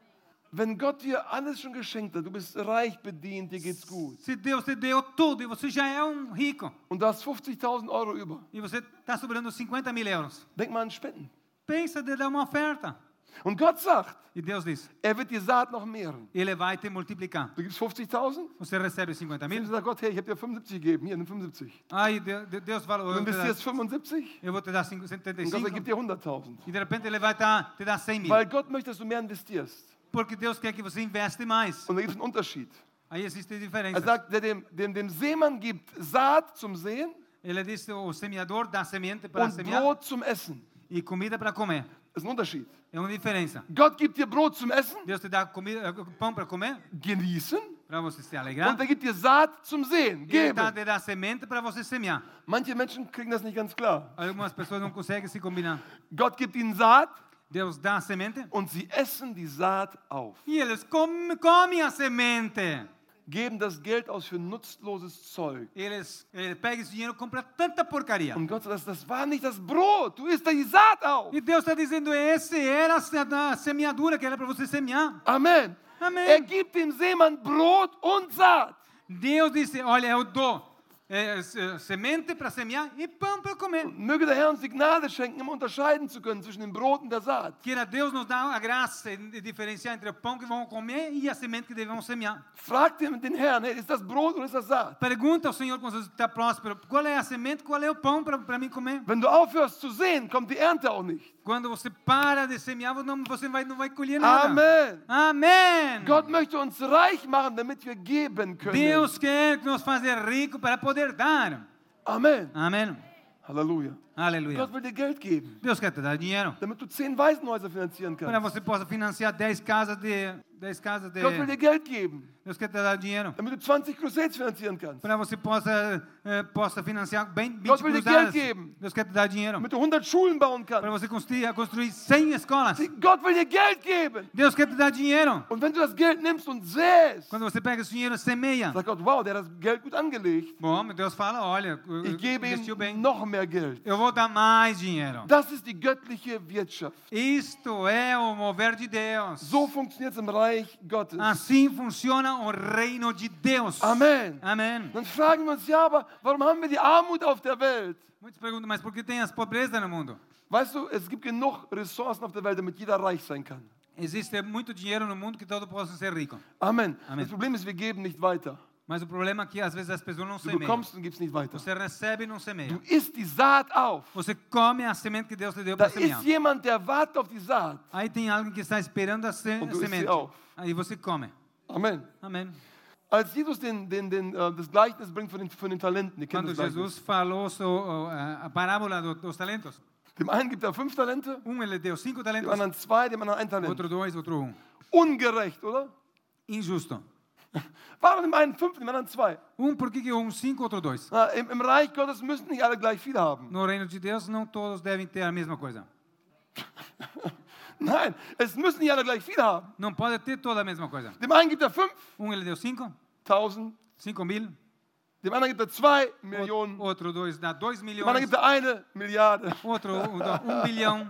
Wenn Gott dir alles schon geschenkt hat, du bist reich bedient, dir geht's gut Se Deus te deu tudo e você já é um rico und du hast fünfzigtausend Euro über, e você está sobrando cinquenta mil euros, denk mal an Spenden. pensa de dar uma oferta. Und Gott sagt, E Deus diz, er wird die Saat noch mehren. Ele vai te multiplicar. Du gibst fünfzigtausend, Você recebe cinquenta und mil. du sagst Gott, hey, ich habe dir fünfundsiebzig gegeben, hier, nimm fünfundsiebzig. Aí De- De- Deus fala, Du eu, te investierst dar- fünfundsiebzig eu vou te dar cinco- setenta e und Gott sagt, cinco gib dir hunderttausend. e de repente Ele vai dar, te dar cem mil. Weil Gott möchte, dass du mehr investierst. Porque Deus quer que você investe mais. Und da gibt es einen Unterschied. Aí existe Er diferença. sagt, der dem, dem, dem Seemann gibt Saat zum Sehen Ele disse, o semeador dá semente para und semear Brot zum Essen. e comida para comer. Das ist ein Unterschied. É uma diferença. Gott gibt dir Brot zum Essen, Deus te dá comida, eh, pão para comer, genießen, para você se alegrar. und er gibt dir Saat zum Sehen, Ele tá, geben. te dá semente para você semear. Manche Menschen kriegen das nicht ganz klar. Algumas pessoas não conseguem se combinar. Gott gibt ihnen Saat Deus dá a semente und sie essen die Saat auf. e eles comem, comem a semente. geben das Geld aus für nutzloses Zeug. Eles, eles pegam esse dinheiro e compram tanta porcaria. Und Gott sagt, das, das war nicht das Brot, du isst die Saat auf. E Deus está dizendo, esse era a semeadura que era para você semear. Amen. Amen. Er gibt dem Seemann Brot und Saat. Deus disse, olha, eu dou é, semente para semear e pão para comer. Möge der Herr uns die Gnade schenken, immer unterscheiden zu können zwischen dem Brot und der Saat. Queira Deus nos dar a graça de diferenciar entre o pão que vamos comer e a semente que devemos semear. Fragt den, den Herrn, hey, ist das Brot oder ist das Saat? Pergunta ao Senhor quando você está próspero, qual é a semente, qual é o pão para para mim comer? Wenn du aufhörst zu sehen, kommt die Ernte auch nicht. Quando você para de semear, não, você vai, não vai colher nada. Amen. Amém. Gott möchte uns reich machen, damit wir geben können. Deus quer nos fazer rico para poder dar. Amen. Amém. Halleluja. Aleluia. Gott will dir Geld geben, Deus quer te dar dinheiro damit du zehn Waisenhäuser finanzieren para kannst. você possa financiar dez casas de dez casas de. Gott will dir Geld geben, Deus quer te dar dinheiro damit du zwanzig Crusades finanzieren kannst. para você possa eh, possa financiar bem vinte Gott will dir cruzadas. Geld geben. Deus quer te dar dinheiro Damit du hundert Schulen bauen para kannst. você construir construir cem escolas. Gott will dir Geld geben. Deus quer te dar dinheiro. Und wenn du das Geld nimmst und säst, Quando você pega esse dinheiro, semeia. sagt Gott, wow, der hat das Geld gut angelegt. Bom, Deus fala, olha, Ich gebe investiu ihm bem. noch mehr Geld. Eu vou dar mais dinheiro. Das ist die göttliche Wirtschaft. Isto é o mover de Deus. So funktioniert es im Reich Gottes. Assim funciona o reino de Deus. Amen. Amém. Dann fragen wir uns, ja, aber warum haben wir die Armut auf der Welt? Muitos perguntam, mas por que tem as pobrezas no mundo? Weißt du, es gibt genug Ressourcen auf der Welt, damit jeder reich sein kann. Existe muito dinheiro no mundo que todos possam ser ricos. Amen. Amen. Das Problem ist, wir geben nicht weiter. Mas o problema é que às vezes as pessoas não Du semeiam. bekommst und gibst nicht weiter. Você recebe e não semeia. Du isst die Saat auf. Você come a semente que Deus te deu Da para semear. ist jemand, der wartet auf die Saat. Aí tem alguém que está esperando a se Und du isst sie semente. auf. Aí você come. Amen. Amém. Als Jesus den, den, den, äh, das Gleichnis bringt von den, von den Talenten, ihr kennt Quando das Gleichnis. Jesus falou so, a parábola do- dos talentos, Dem einen gibt er fünf Talente, um ele deu cinco dem talentos, anderen zwei, dem anderen ein Talent. outro dois, outro um. Ungerecht, oder? Injusto. Warum dem einen fünf, dem anderen zwei? Um, por que que um cinco, outro dois? Na, im, Im Reich Gottes müssen nicht alle gleich viel haben. No reino de Deus, não todos devem ter a mesma coisa. Nein, es müssen nicht alle gleich viel haben. Não pode ter toda a mesma coisa. Dem einen gibt er Um ele deu cinco, fünftausend, cinco mil, dem anderen gibt er zwei o- Millionen, outro dois dá dois dem anderen milhões, gibt er eine Milliarde. outro dá um bilhão.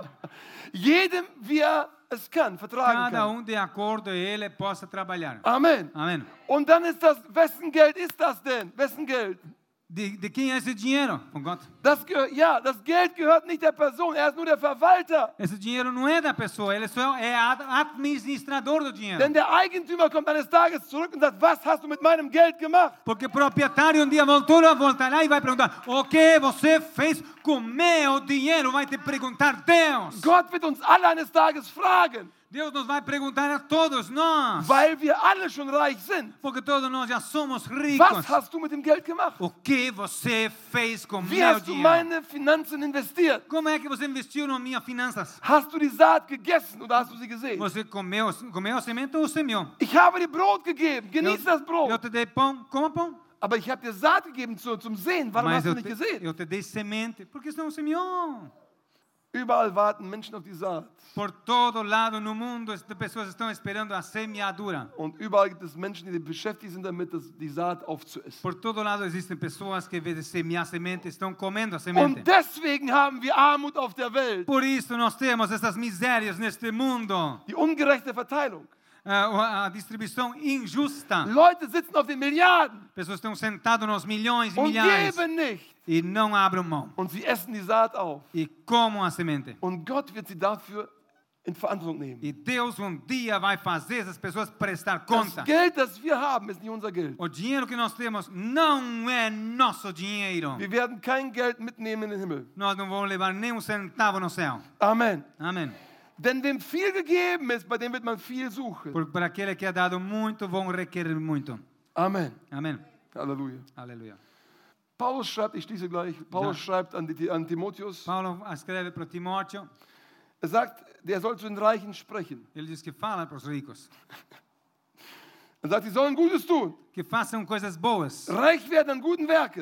Jedem, wie er es kann, vertragen Cada kann. um de acordo ele possa trabalhar. Amen. Amém. Und dann ist das, wessen Geld ist das denn? Wessen Geld? De, de quem é esse dinheiro? Com Gott. Das gehört, ja, das Geld gehört nicht der Person, er ist nur der Verwalter. Esse dinheiro não é da pessoa, ele só é a- administrador do dinheiro. Denn der Eigentümer kommt eines Tages zurück und sagt, was hast du mit meinem Geld gemacht? Porque o proprietário um dia voltou, voltará e vai perguntar: o que você fez com meu dinheiro? Vai te perguntar Deus. Gott wird uns alle eines Tages fragen, Deus nos vai perguntar a todos nós. weil wir alle schon reich sind. Porque todos nós já somos Was ricos. hast du mit dem Geld gemacht? O que você fez com Wie meu hast du dinheiro? meine Finanzen investiert? Como é que você investiu nas minhas finanças? Hast du die Saat gegessen oder hast du sie gesehen? Você comeu, comeu a semente ou semeou? Ich habe dir Brot gegeben, genieß das Eu Brot. te dei pão, coma pão. Aber ich habe dir Saat gegeben zu, zum Sehen. Warum Mas hast du eu nicht te, gesehen? eu te dei semente. Por que você não semeou? Überall warten Menschen auf die Saat. Por todo lado no mundo, as pessoas estão esperando a semeadura. Und überall gibt es Menschen, die beschäftigt sind damit, das, die Saat aufzuessen. Por todo lado existem pessoas que, em vez de semear semente, estão comendo a semente. Und deswegen haben wir Armut auf der Welt. Por isso nós temos essas misérias neste mundo. Die ungerechte Verteilung. A, a distribuição injusta. Leute sitzen auf den Milliarden Pessoas estão sentadas nos milhões e und milhares geben nicht. e não abrem mão. Und sie essen die Saat auf. E comam a semente. Und Gott wird sie dafür in Verantwortung nehmen. E Deus um dia vai fazer essas pessoas prestar Das conta. Geld, das wir haben, ist nicht unser Geld. O dinheiro que nós temos não é nosso dinheiro. Wir werden kein Geld mitnehmen in den Himmel. Nós não vamos levar nem um centavo no céu. Amen. Amém. Denn wem viel gegeben ist, bei dem wird man viel suchen. Porque para aquele que é dado muito, vão requerer muito. Amen. Amém. Halleluja. Aleluia. Paulus schreibt, ich schließe gleich, Paulus Ja. schreibt an, die, an Timotheus, Paulo escreve para Timóteo. er sagt, der soll zu den Reichen sprechen. Ele diz que fala para os ricos. Er sagt, sie sollen Gutes tun, Que façam coisas boas. reich werden an guten Werken.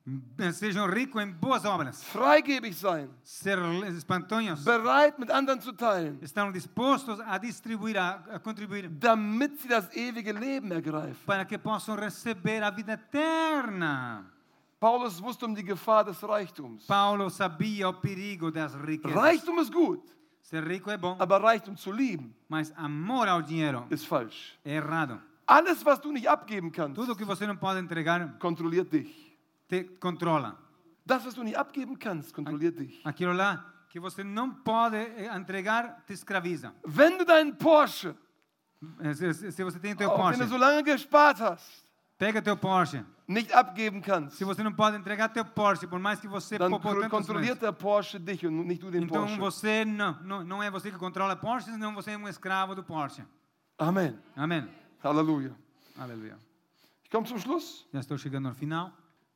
Sejam ricos em boas obras. freigebig sein, Ser espontâneos. bereit mit anderen zu teilen, Estão dispostos a distribuir, a, a contribuir, damit sie das ewige Leben ergreifen. para que possam receber a vida eterna. Paulus wusste um die Gefahr des Reichtums. Paulo sabia o perigo das riquezas. Reichtum ist gut, Ser rico é bom, aber Reichtum zu lieben mas amor ao dinheiro ist falsch. é errado. Alles, was du nicht abgeben kannst, Tudo que você não pode entregar kontrolliert dich. te controla. Das, was du nicht abgeben kannst, kontrolliert dich. Aquilo lá que você não pode eh, entregar te escraviza. Wenn du deinen Porsche, Eh, Se, se- se você tem teu auf den Porsche, du so lange gespart hast, pega teu Porsche. nicht abgeben kannst, Se você não pode entregar teu Porsche, por mais que você dann poupou tantos kontrolliert meses, der Porsche dich und nicht du den então Porsche. você não, não, não é você que controla Porsche, senão você é um escravo do Porsche. Amen. Amém. Halleluja. Aleluia. Ich komme zum Schluss. Já estou chegando ao final.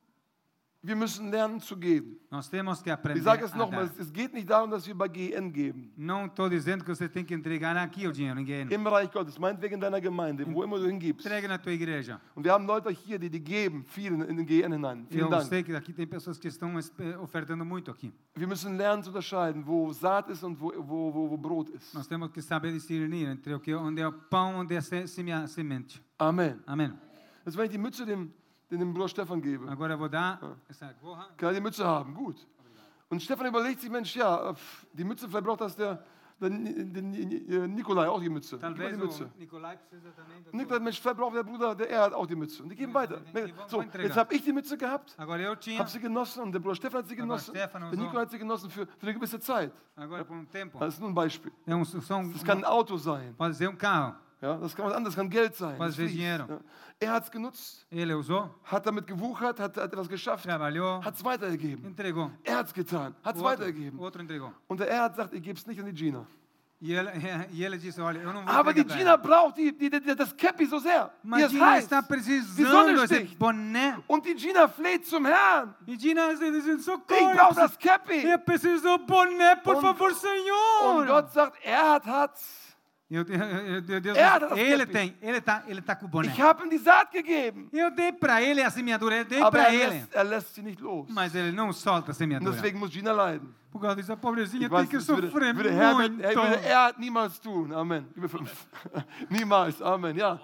Wir müssen lernen zu geben. Nós temos que Ich aprender sage es a nochmal, dar. es geht nicht darum, dass wir bei G N geben. Não estou dizendo que você tem que entregar aqui o dinheiro, ninguém. Im Reich Gottes, meinetwegen in deiner Gemeinde, wo immer du hingibst. Entrega na tua igreja. Und wir haben Leute hier, die die geben, vielen in den G N hinein. Vielen Eu Dank. sei que aqui tem pessoas que estão eh, ofertando muito aqui. Wir müssen lernen zu unterscheiden, wo Saat ist und wo, wo, wo, wo Brot ist. Nós temos que saber discernir entre o que onde é o pão, onde é a se- seme- a semente. Amen. Amém. Jetzt, wenn ich die Mütze dem, dem, dem Bruder Stefan gebe, Agora eu vou dar essa gorra. kann er die Mütze haben, gut. Und Stefan überlegt sich, Mensch, ja, pf, die Mütze, vielleicht braucht das der, der, der, der Nikolai auch die Mütze. Gib mal Talvez die Mütze. o Nicolai precisa também. da Nikolai, Mensch, vielleicht braucht der Bruder, der er hat auch die Mütze. Und die geben weiter. So, jetzt habe ich die Mütze gehabt, tua. Agora eu tinha, habe sie genossen und der Bruder Stefan hat sie Aber genossen. Stefan Der usou. Nikolai hat sie genossen für, für eine gewisse Zeit. agora por um tempo. Das ist nur ein Beispiel. É um, são, Das kann ein Auto sein. pode ser um carro. Ja, das kann was anderes, das kann Geld sein. Pode das ser fließt, dinheiro. ja. Er hat es genutzt, Ele usou, hat damit gewuchert, hat, hat etwas geschafft, trabalhou, hat es weitergegeben. entregou. Er hat es getan, hat es O outro, weitergegeben. o outro entregou. Und der er hat gesagt, ich gebe es nicht an die Gina. E ele, e ele disse, olha, eu não vou Aber die entregar pra Gina ela. braucht die, die, die, das Käppi so sehr. Mas Ihr ist Gina heiß. está Die precisando Sonne esse sticht. boné. Und die Gina fleht zum Herrn. E Gina está dizendo, Ich socorro, brauche eu das preciso, Käppi. eu preciso do boné, por Und- favor, Und Senhor. Gott sagt, er hat hat's. Eu, eu, eu, Deus É, diz, das ele Käppi. tem, ele está ele tá com o boné. Ich habe ihm die Saat gegeben. Eu dei para ele a semeadura, eu dei Aber para er ele. lässt, er lässt sie nicht los. Mas ele não solta a Und semeadura. deswegen muss Gina leiden. Por causa disso, a pobrezinha Ich tem weiß, que das würde, sofrer würde Herbert, muito. er würde er niemals tun. Amen. Gib mir fünf. Niemals. Amen. Ja.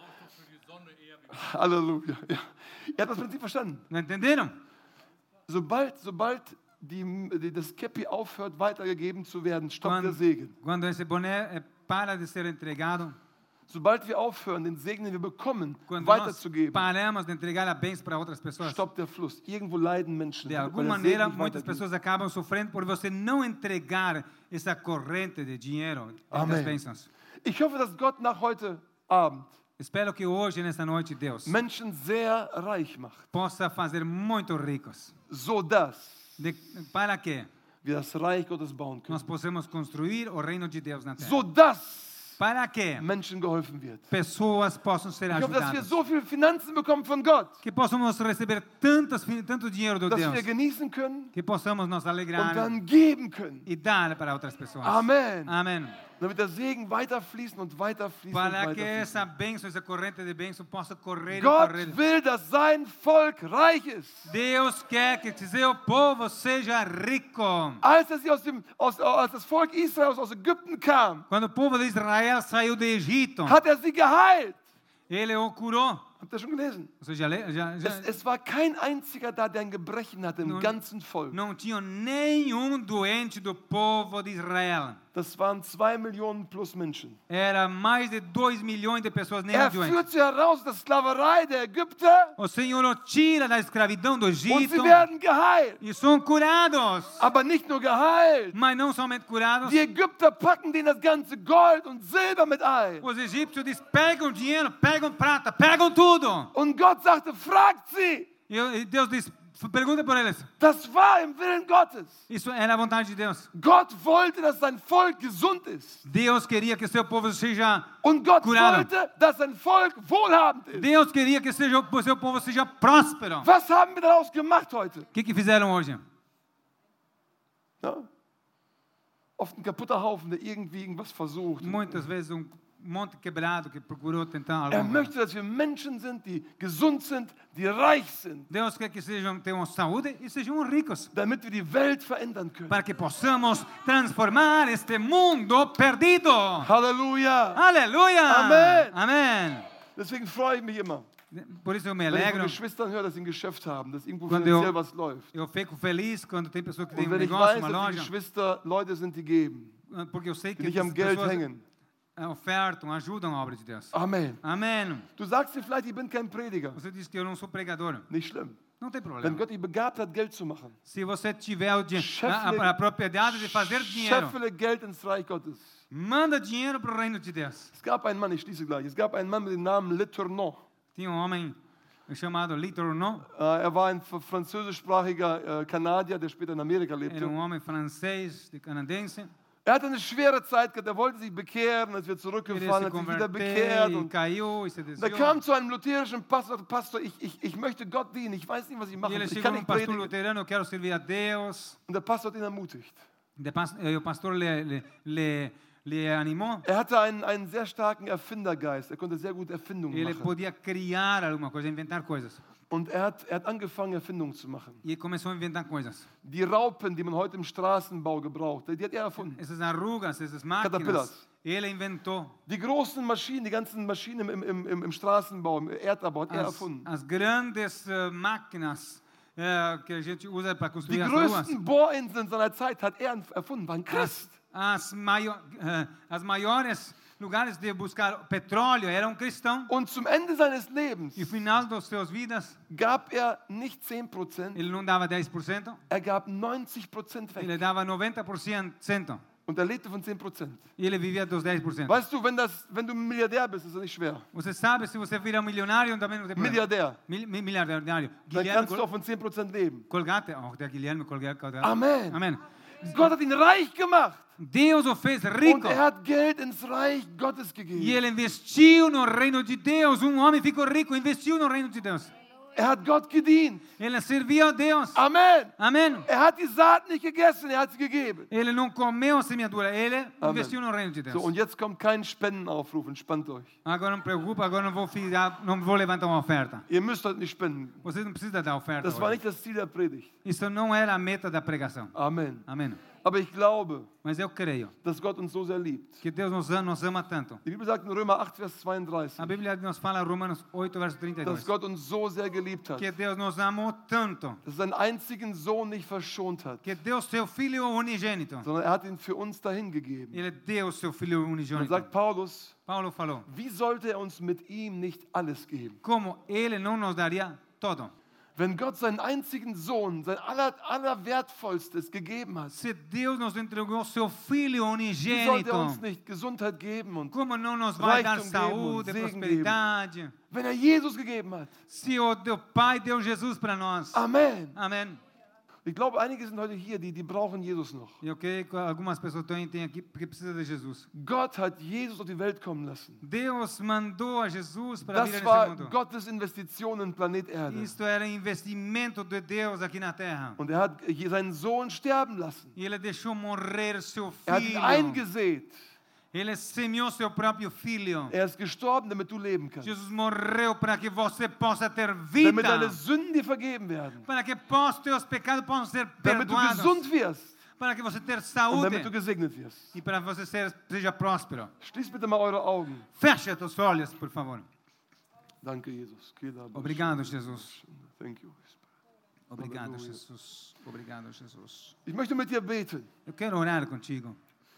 Halleluja. Ja. Er hat das Prinzip verstanden. Não entenderam? Sobald, sobald die, die, das Käppi aufhört, weitergegeben zu werden, stoppt der Quando, Segen. quando esse boné eh, para de ser entregado, Sobald wir aufhören, den Segen, den wir bekommen, quando nós weiterzugeben, paramos de entregar a bênção para outras pessoas, stoppt der Fluss. Irgendwo leiden Menschen. de weil alguma der Segen maneira nicht muitas weitergeht. pessoas acabam sofrendo por você não entregar essa corrente de dinheiro entre as Amém. bênçãos. Ich hoffe, dass Gott nach heute Abend Espero que hoje, nessa noite, Deus Menschen sehr reich macht, possa fazer muito ricos. so dass De, para que wir das Reich Gottes bauen können. nós possamos construir o reino de Deus na terra. So dass Para que Menschen geholfen wird. pessoas possam ser Ich hoffe, dass wir ajudadas. so viel Finanzen bekommen von Gott, Que possamos receber tantas, tanto dinheiro do dass Deus. wir genießen können Que possamos nos und alegrar dann geben können. e dar para outras pessoas. Amen. Amém. Damit der Segen weiterfließen und weiterfließen und Para que weiterfließen. essa bênção, essa corrente de bênção possa correr e Gott correr. will, dass sein Volk reich ist. Deus quer que seu povo seja rico. Als, er sie aus dem, aus, als das Volk Israels aus Ägypten kam, Quando o povo de Israel saiu do Egito, hat er sie geheilt. ele o curou. Habt ihr schon gelesen? Você já, le- já, já Es, es war kein einziger da, der ein Gebrechen hatte im Nun- ganzen Volk. não tinha nenhum doente do povo de Israel. Das waren zwei Millionen plus Menschen. Era mais de dois milhões de pessoas nenhum Er doente. führt sie heraus aus der Sklaverei der Ägypter O Senhor o tira da escravidão do und Egito sie werden geheilt. e são curados. Aber nicht nur geheilt. Mas não somente curados, Die Ägypter packen denen das ganze Gold und Silber mit ein. os egípcios diz, pegam dinheiro, pegam prata, pegam tudo. Und Gott sagte, fragt sie. E eu- e Deus diz, pergunta por eles. Das war im Willen Gottes. Isso era a vontade de Deus. Gott wollte, dass sein Volk gesund ist. Deus queria que seu povo seja Und Gott Curado. wollte, dass sein Volk wohlhabend ist. Deus queria que seja, o seu povo seja próspero. O Was haben wir daraus gemacht heute? que que fizeram hoje? Ja? Oft ein kaputter Haufen, der irgendwie irgendwas versucht. Muitas vezes um monte quebrado que procurou tentar Er algo. möchte, dass wir Menschen sind, die gesund sind, die reich sind, Deus quer que sejam, tenham saúde e sejam ricos, damit wir die Welt verändern können. para que possamos transformar este mundo perdido. Halleluja! Aleluia! Amen. Amém. Deswegen freue ich mich immer, Por isso eu me wenn ich von alegro. Geschwistern höre, dass sie ein Geschäft haben, dass irgendwo Quando finanziell eu- was läuft. Eu fico feliz quando tem pessoas que têm Und um wenn ich negócio, weiß, uma dass die loja, Geschwister Leute sind, die geben, porque eu sei die que nicht am essas Geld pessoas hängen. eh, ofertam, ajudam a obra de Deus. Amen. Amém. Du sagst dir vielleicht, ich bin kein Prediger. Você diz que eu não sou pregador. Nicht schlimm. Não tem Wenn problema. Gott dich begabt hat, Geld zu machen, Se você tiver o dinheiro, Scheffele- a, a propriedade de fazer dinheiro, scheffele Geld ins Reich Gottes. manda dinheiro para o reino de Deus. Es gab einen Mann, ich schließe gleich, es gab einen Mann mit dem Namen Le Tourneau. Tinha um homem chamado Litor No, Äh, Er war ein f- französischsprachiger äh, Kanadier, der später in Amerika era um lebte. homem francês, de canadense. Er hatte eine schwere Zeit gehabt, er wollte sich bekehren, als wir Ele zurückgefahren, se hat sich wieder bekehrt. converteu e Und caiu e se er desviou. kam zu einem lutherischen Pastor, Pastor ich, ich, ich möchte Gott dienen, ich weiß nicht, was ich E machen ele will, ich chegou kann num nicht pastor predigen. luterano, eu quero servir a Deus. Und der Pastor hat ihn ermutigt. De pas- eh, O pastor le, le, le, le animou. Er hatte einen, einen sehr starken Erfindergeist, er konnte sehr gut Erfindungen Ele machen. podia criar alguma coisa, inventar coisas. Und er hat, er hat angefangen, Erfindungen zu machen. E começou a inventar coisas. Die Raupen, die man heute im Straßenbau gebraucht, die hat er erfunden. Essas arrugas, essas Caterpillars. máquinas, ele inventou. Die großen Maschinen, die ganzen Maschinen im, im, im, im Straßenbau, im Erdabbau, hat er As, erfunden. as grandes eh, máquinas eh, que a gente usa para Die construir as ruas. größten Bohrinseln seiner Zeit hat er erfunden, war ein Christ. As, maio, eh, as maiores lugares de buscar petróleo eram cristãos. Und zum Ende seines Lebens E no final das suas vidas, gab er nicht zehn Prozent, ele não dava dez por cento, er gab neunzig Prozent weg. ele dava noventa por cento. Und er lebte von zehn Prozent. E ele vivia dos dez por cento. Weißt du, wenn, das, wenn du Milliardär bist, ist das nicht schwer. Você sabe, se você vira milionário, também não tem problema. Milliardär. Mil, mi- miliardário. Dann Guilherme kannst du auch von zehn Prozent leben. Colgate, oh, der Guilherme Colgate. Amen. Amém. Gott hat ihn reich gemacht. Deus o fez Und rico. er hat Geld ins Reich Gottes E gegeben. ele investiu no reino de Deus. Um homem ficou rico, investiu no reino de Deus. Er hat Gott gedient. Ele serviu a Deus. Amen. Amém. Er hat die Saat nicht gegessen, er hat sie gegeben. Ele não comeu a semeadura, ele Amém. investiu no reino de Deus. So, und jetzt kommt kein Spendenaufruf, entspannt euch. Agora não preocupa, agora não vou, ficar, não vou levantar uma oferta. Ihr müsst heute nicht spenden. Você não precisa dar oferta. Das war hoje. nicht das Ziel der Predigt. Isso não era a meta da pregação. Amen. Amém. Aber ich glaube, Mas eu creio dass Gott uns so sehr liebt. que Deus nos ama, nos ama tanto. Die Bibel sagt in Römer acht, Vers zweiunddreißig, A Bíblia nos fala, Romanos oito, verso trinta e dass dois, Gott uns so sehr geliebt hat, que Deus nos amou tanto, dass er seinen einzigen Sohn nicht verschont hat, que deu seu Filho unigênito. sondern er hat ihn für uns dahingegeben. Ele deu seu Filho Dann unigênito. sagt Paulus, Paulo falou, wie sollte er uns mit ihm nicht alles geben? como Ele não nos daria todo? Wenn Gott seinen einzigen Sohn, sein aller, allerwertvollstes gegeben hat, Se Deus nos entregou seu Filho wie sollte er uns unigênito, nicht Gesundheit geben? Und como não nos vai dar Reichtum geben und saúde, Segen prosperidade? wenn er Jesus gegeben hat, Se o teu Pai deu Jesus para nós. Amen. Amém. Ich glaube, einige sind heute hier, die, die brauchen Jesus noch. E eu creio que algumas pessoas têm, têm aqui porque precisam de Jesus. Gott hat Jesus auf die Welt kommen lassen. Deus mandou a Jesus para vir a Das esse war mundo. Gottes Investition in Planet Erde. Isto era investimento de Deus aqui na Terra. Und er hat hier seinen Sohn sterben lassen. E ele deixou morrer seu Er hat ihn filho. eingesät. Ele semeou seu próprio filho. Er ist gestorben, damit du leben kannst. Jesus morreu para que você possa ter Damit deine vida. Sünden dir vergeben werden. Para que os teus pecados possam ser Damit du perdoados. gesund wirst. Para que você tenha Und saúde. damit du gesegnet wirst. E para você ser, seja próspero. Schließt bitte mal eure Augen. Feche os olhos, por favor. Danke, Jesus. Obrigado, Jesus. Thank you. Obrigado, Aleluia. Jesus. Obrigado, Jesus. Ich möchte mit dir beten. Eu quero orar contigo.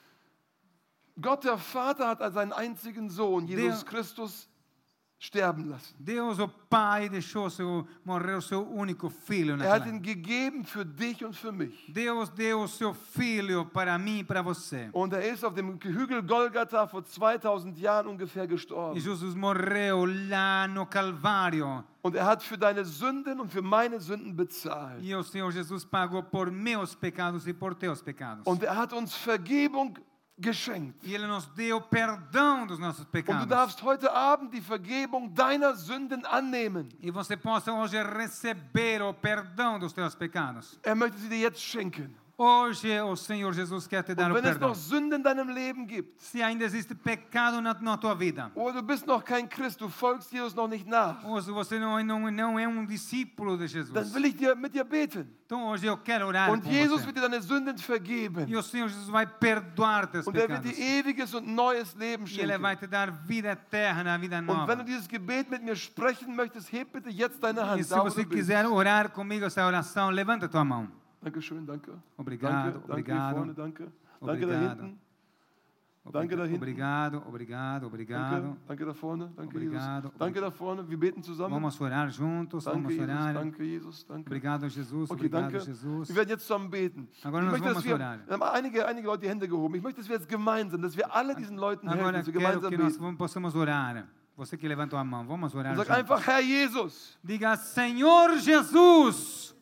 Gott, der Vater, hat seinen einzigen Sohn, Jesus Der- Christus, sterben lassen. Deus, o Pai, deixou seu, morrer o seu único filho Er hat naquela. ihn gegeben für dich und für mich. Deus deu o seu filho para mim e para você. Und er ist auf dem Hügel Golgatha vor zweitausend Jahren ungefähr E gestorben. Jesus morreu lá no Calvário. Und er hat für deine Sünden und für meine Sünden bezahlt. E o Senhor Jesus pagou por meus pecados e por teus pecados. Und er hat uns Vergebung geschenkt. E Ele nos deu perdão dos nossos Und du pecados. darfst heute Abend die Vergebung deiner Sünden annehmen. E você possa hoje receber o perdão dos teus pecados. Er möchte sie dir jetzt schenken. Hoje o Senhor Jesus quer te dar Und o wenn es perdão. noch Sünde in deinem Leben gibt, Se ainda existe pecado na, na tua vida, oder du bist noch kein Christ, du folgst Jesus noch nicht nach, ou se você não, não, não é um discípulo de dann Jesus, will ich dir, mit dir beten. então hoje eu quero orar Und com Jesus você. wird dir deine Sünden vergeben. E o Senhor Jesus vai perdoar teus Und er wird pecados. dir ewiges und neues Leben E Ele vai schenken. te dar vida eterna, vida Und wenn nova. du dieses Gebet mit mir sprechen möchtest, heb bitte jetzt deine Hand. E se Da, wo você du bist. quiser orar comigo essa oração, levanta tua mão. Dankeschön, danke. Obrigado, danke, danke hier obrigado. vorne, danke. Danke da Obrigado. hinten. Danke da hinten. Obrigado, obrigado, obrigado. Danke, danke da vorne. Danke, Obrigado. Jesus. Danke da vorne. Wir beten zusammen. Vamos orar juntos, Danke, vamos Jesus. orar. Danke, Jesus. Danke. Obrigado, Jesus. Okay, Obrigado, danke. Jesus. Wir werden jetzt zusammen beten. Agora Ich nós möchte, dass vamos wir, orar. wir haben einige, einige Leute die Hände gehoben. Ich möchte, dass wir jetzt gemeinsam, dass wir alle diesen Leuten helfen, Agora dass wir quero gemeinsam que nós beten. vamos- possamos orar. Você que levantou a mão, vamos orar Und sag juntos. einfach, Herr Jesus, Diga, Senhor Jesus,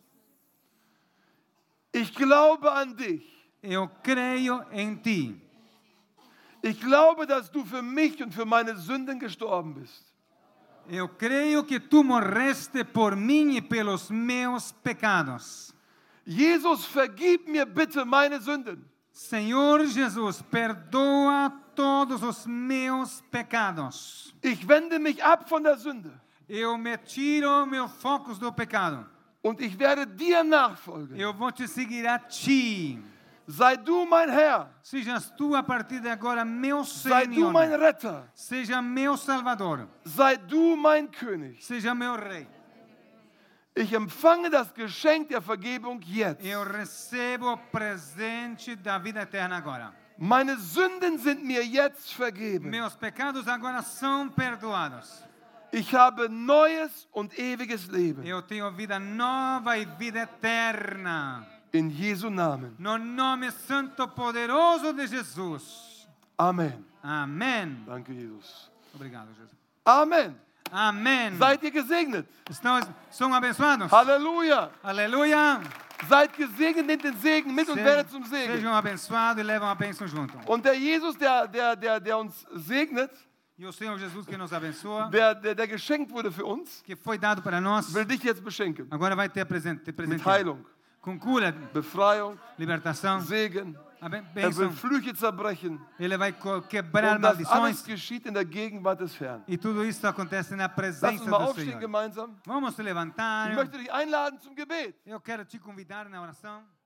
ich glaube an dich. eu creio em Ti. Ich glaube, dass du für mich und für meine Sünden gestorben bist. Eu creio que Tu morreste por mim e pelos meus pecados. Jesus, vergib mir bitte meine Sünden. Senhor Jesus, perdoa todos os meus pecados. Ich wende mich ab von der Sünde Eu me tiro meu foco do pecado. und ich werde dir nachfolgen. Eu vou te seguir a Ti. Sei du mein Herr, Sejas Tu a partir de agora meu sei du mein Senhor. Retter, Seja meu Salvador. sei du mein König. Seja meu Rei. Ich empfange das Geschenk der Vergebung jetzt. Eu recebo o presente da vida eterna agora. Meine Sünden sind mir jetzt vergeben. Meus pecados agora são perdoados. Ich habe neues und ewiges Leben. Eu tenho vida nova e vida eterna. In Jesu Namen. No nome santo poderoso de Jesus. Amen. Amém. Danke, Jesus. Obrigado, Jesus. Amen. Amém. Seid ihr gesegnet? Estão, são abençoados? Halleluja. Aleluia. Seid gesegnet, nehmt den Segen mit und werdet zum Segen. Sejam abençoados e levam a bênção junto. Und der Jesus, der, der, der, der uns segnet, E o Senhor Jesus que nos abençoa, der, der, der geschenkt wurde für uns, que foi dado para nós, will dich jetzt beschenken. agora vai ter presente, te Mit presentear. Heilung, Com cura, Befreiung, libertação, Segen. a ben- Er will bênção. Flüche zerbrechen. Ele vai co- quebrar Und das alles maldições. geschieht in der Gegenwart des Herrn. E tudo isso acontece na Lass uns presença mal do aufstehen Senhor. gemeinsam. Vamos se levantar. Ich möchte dich einladen zum Gebet. Eu quero te convidar na oração.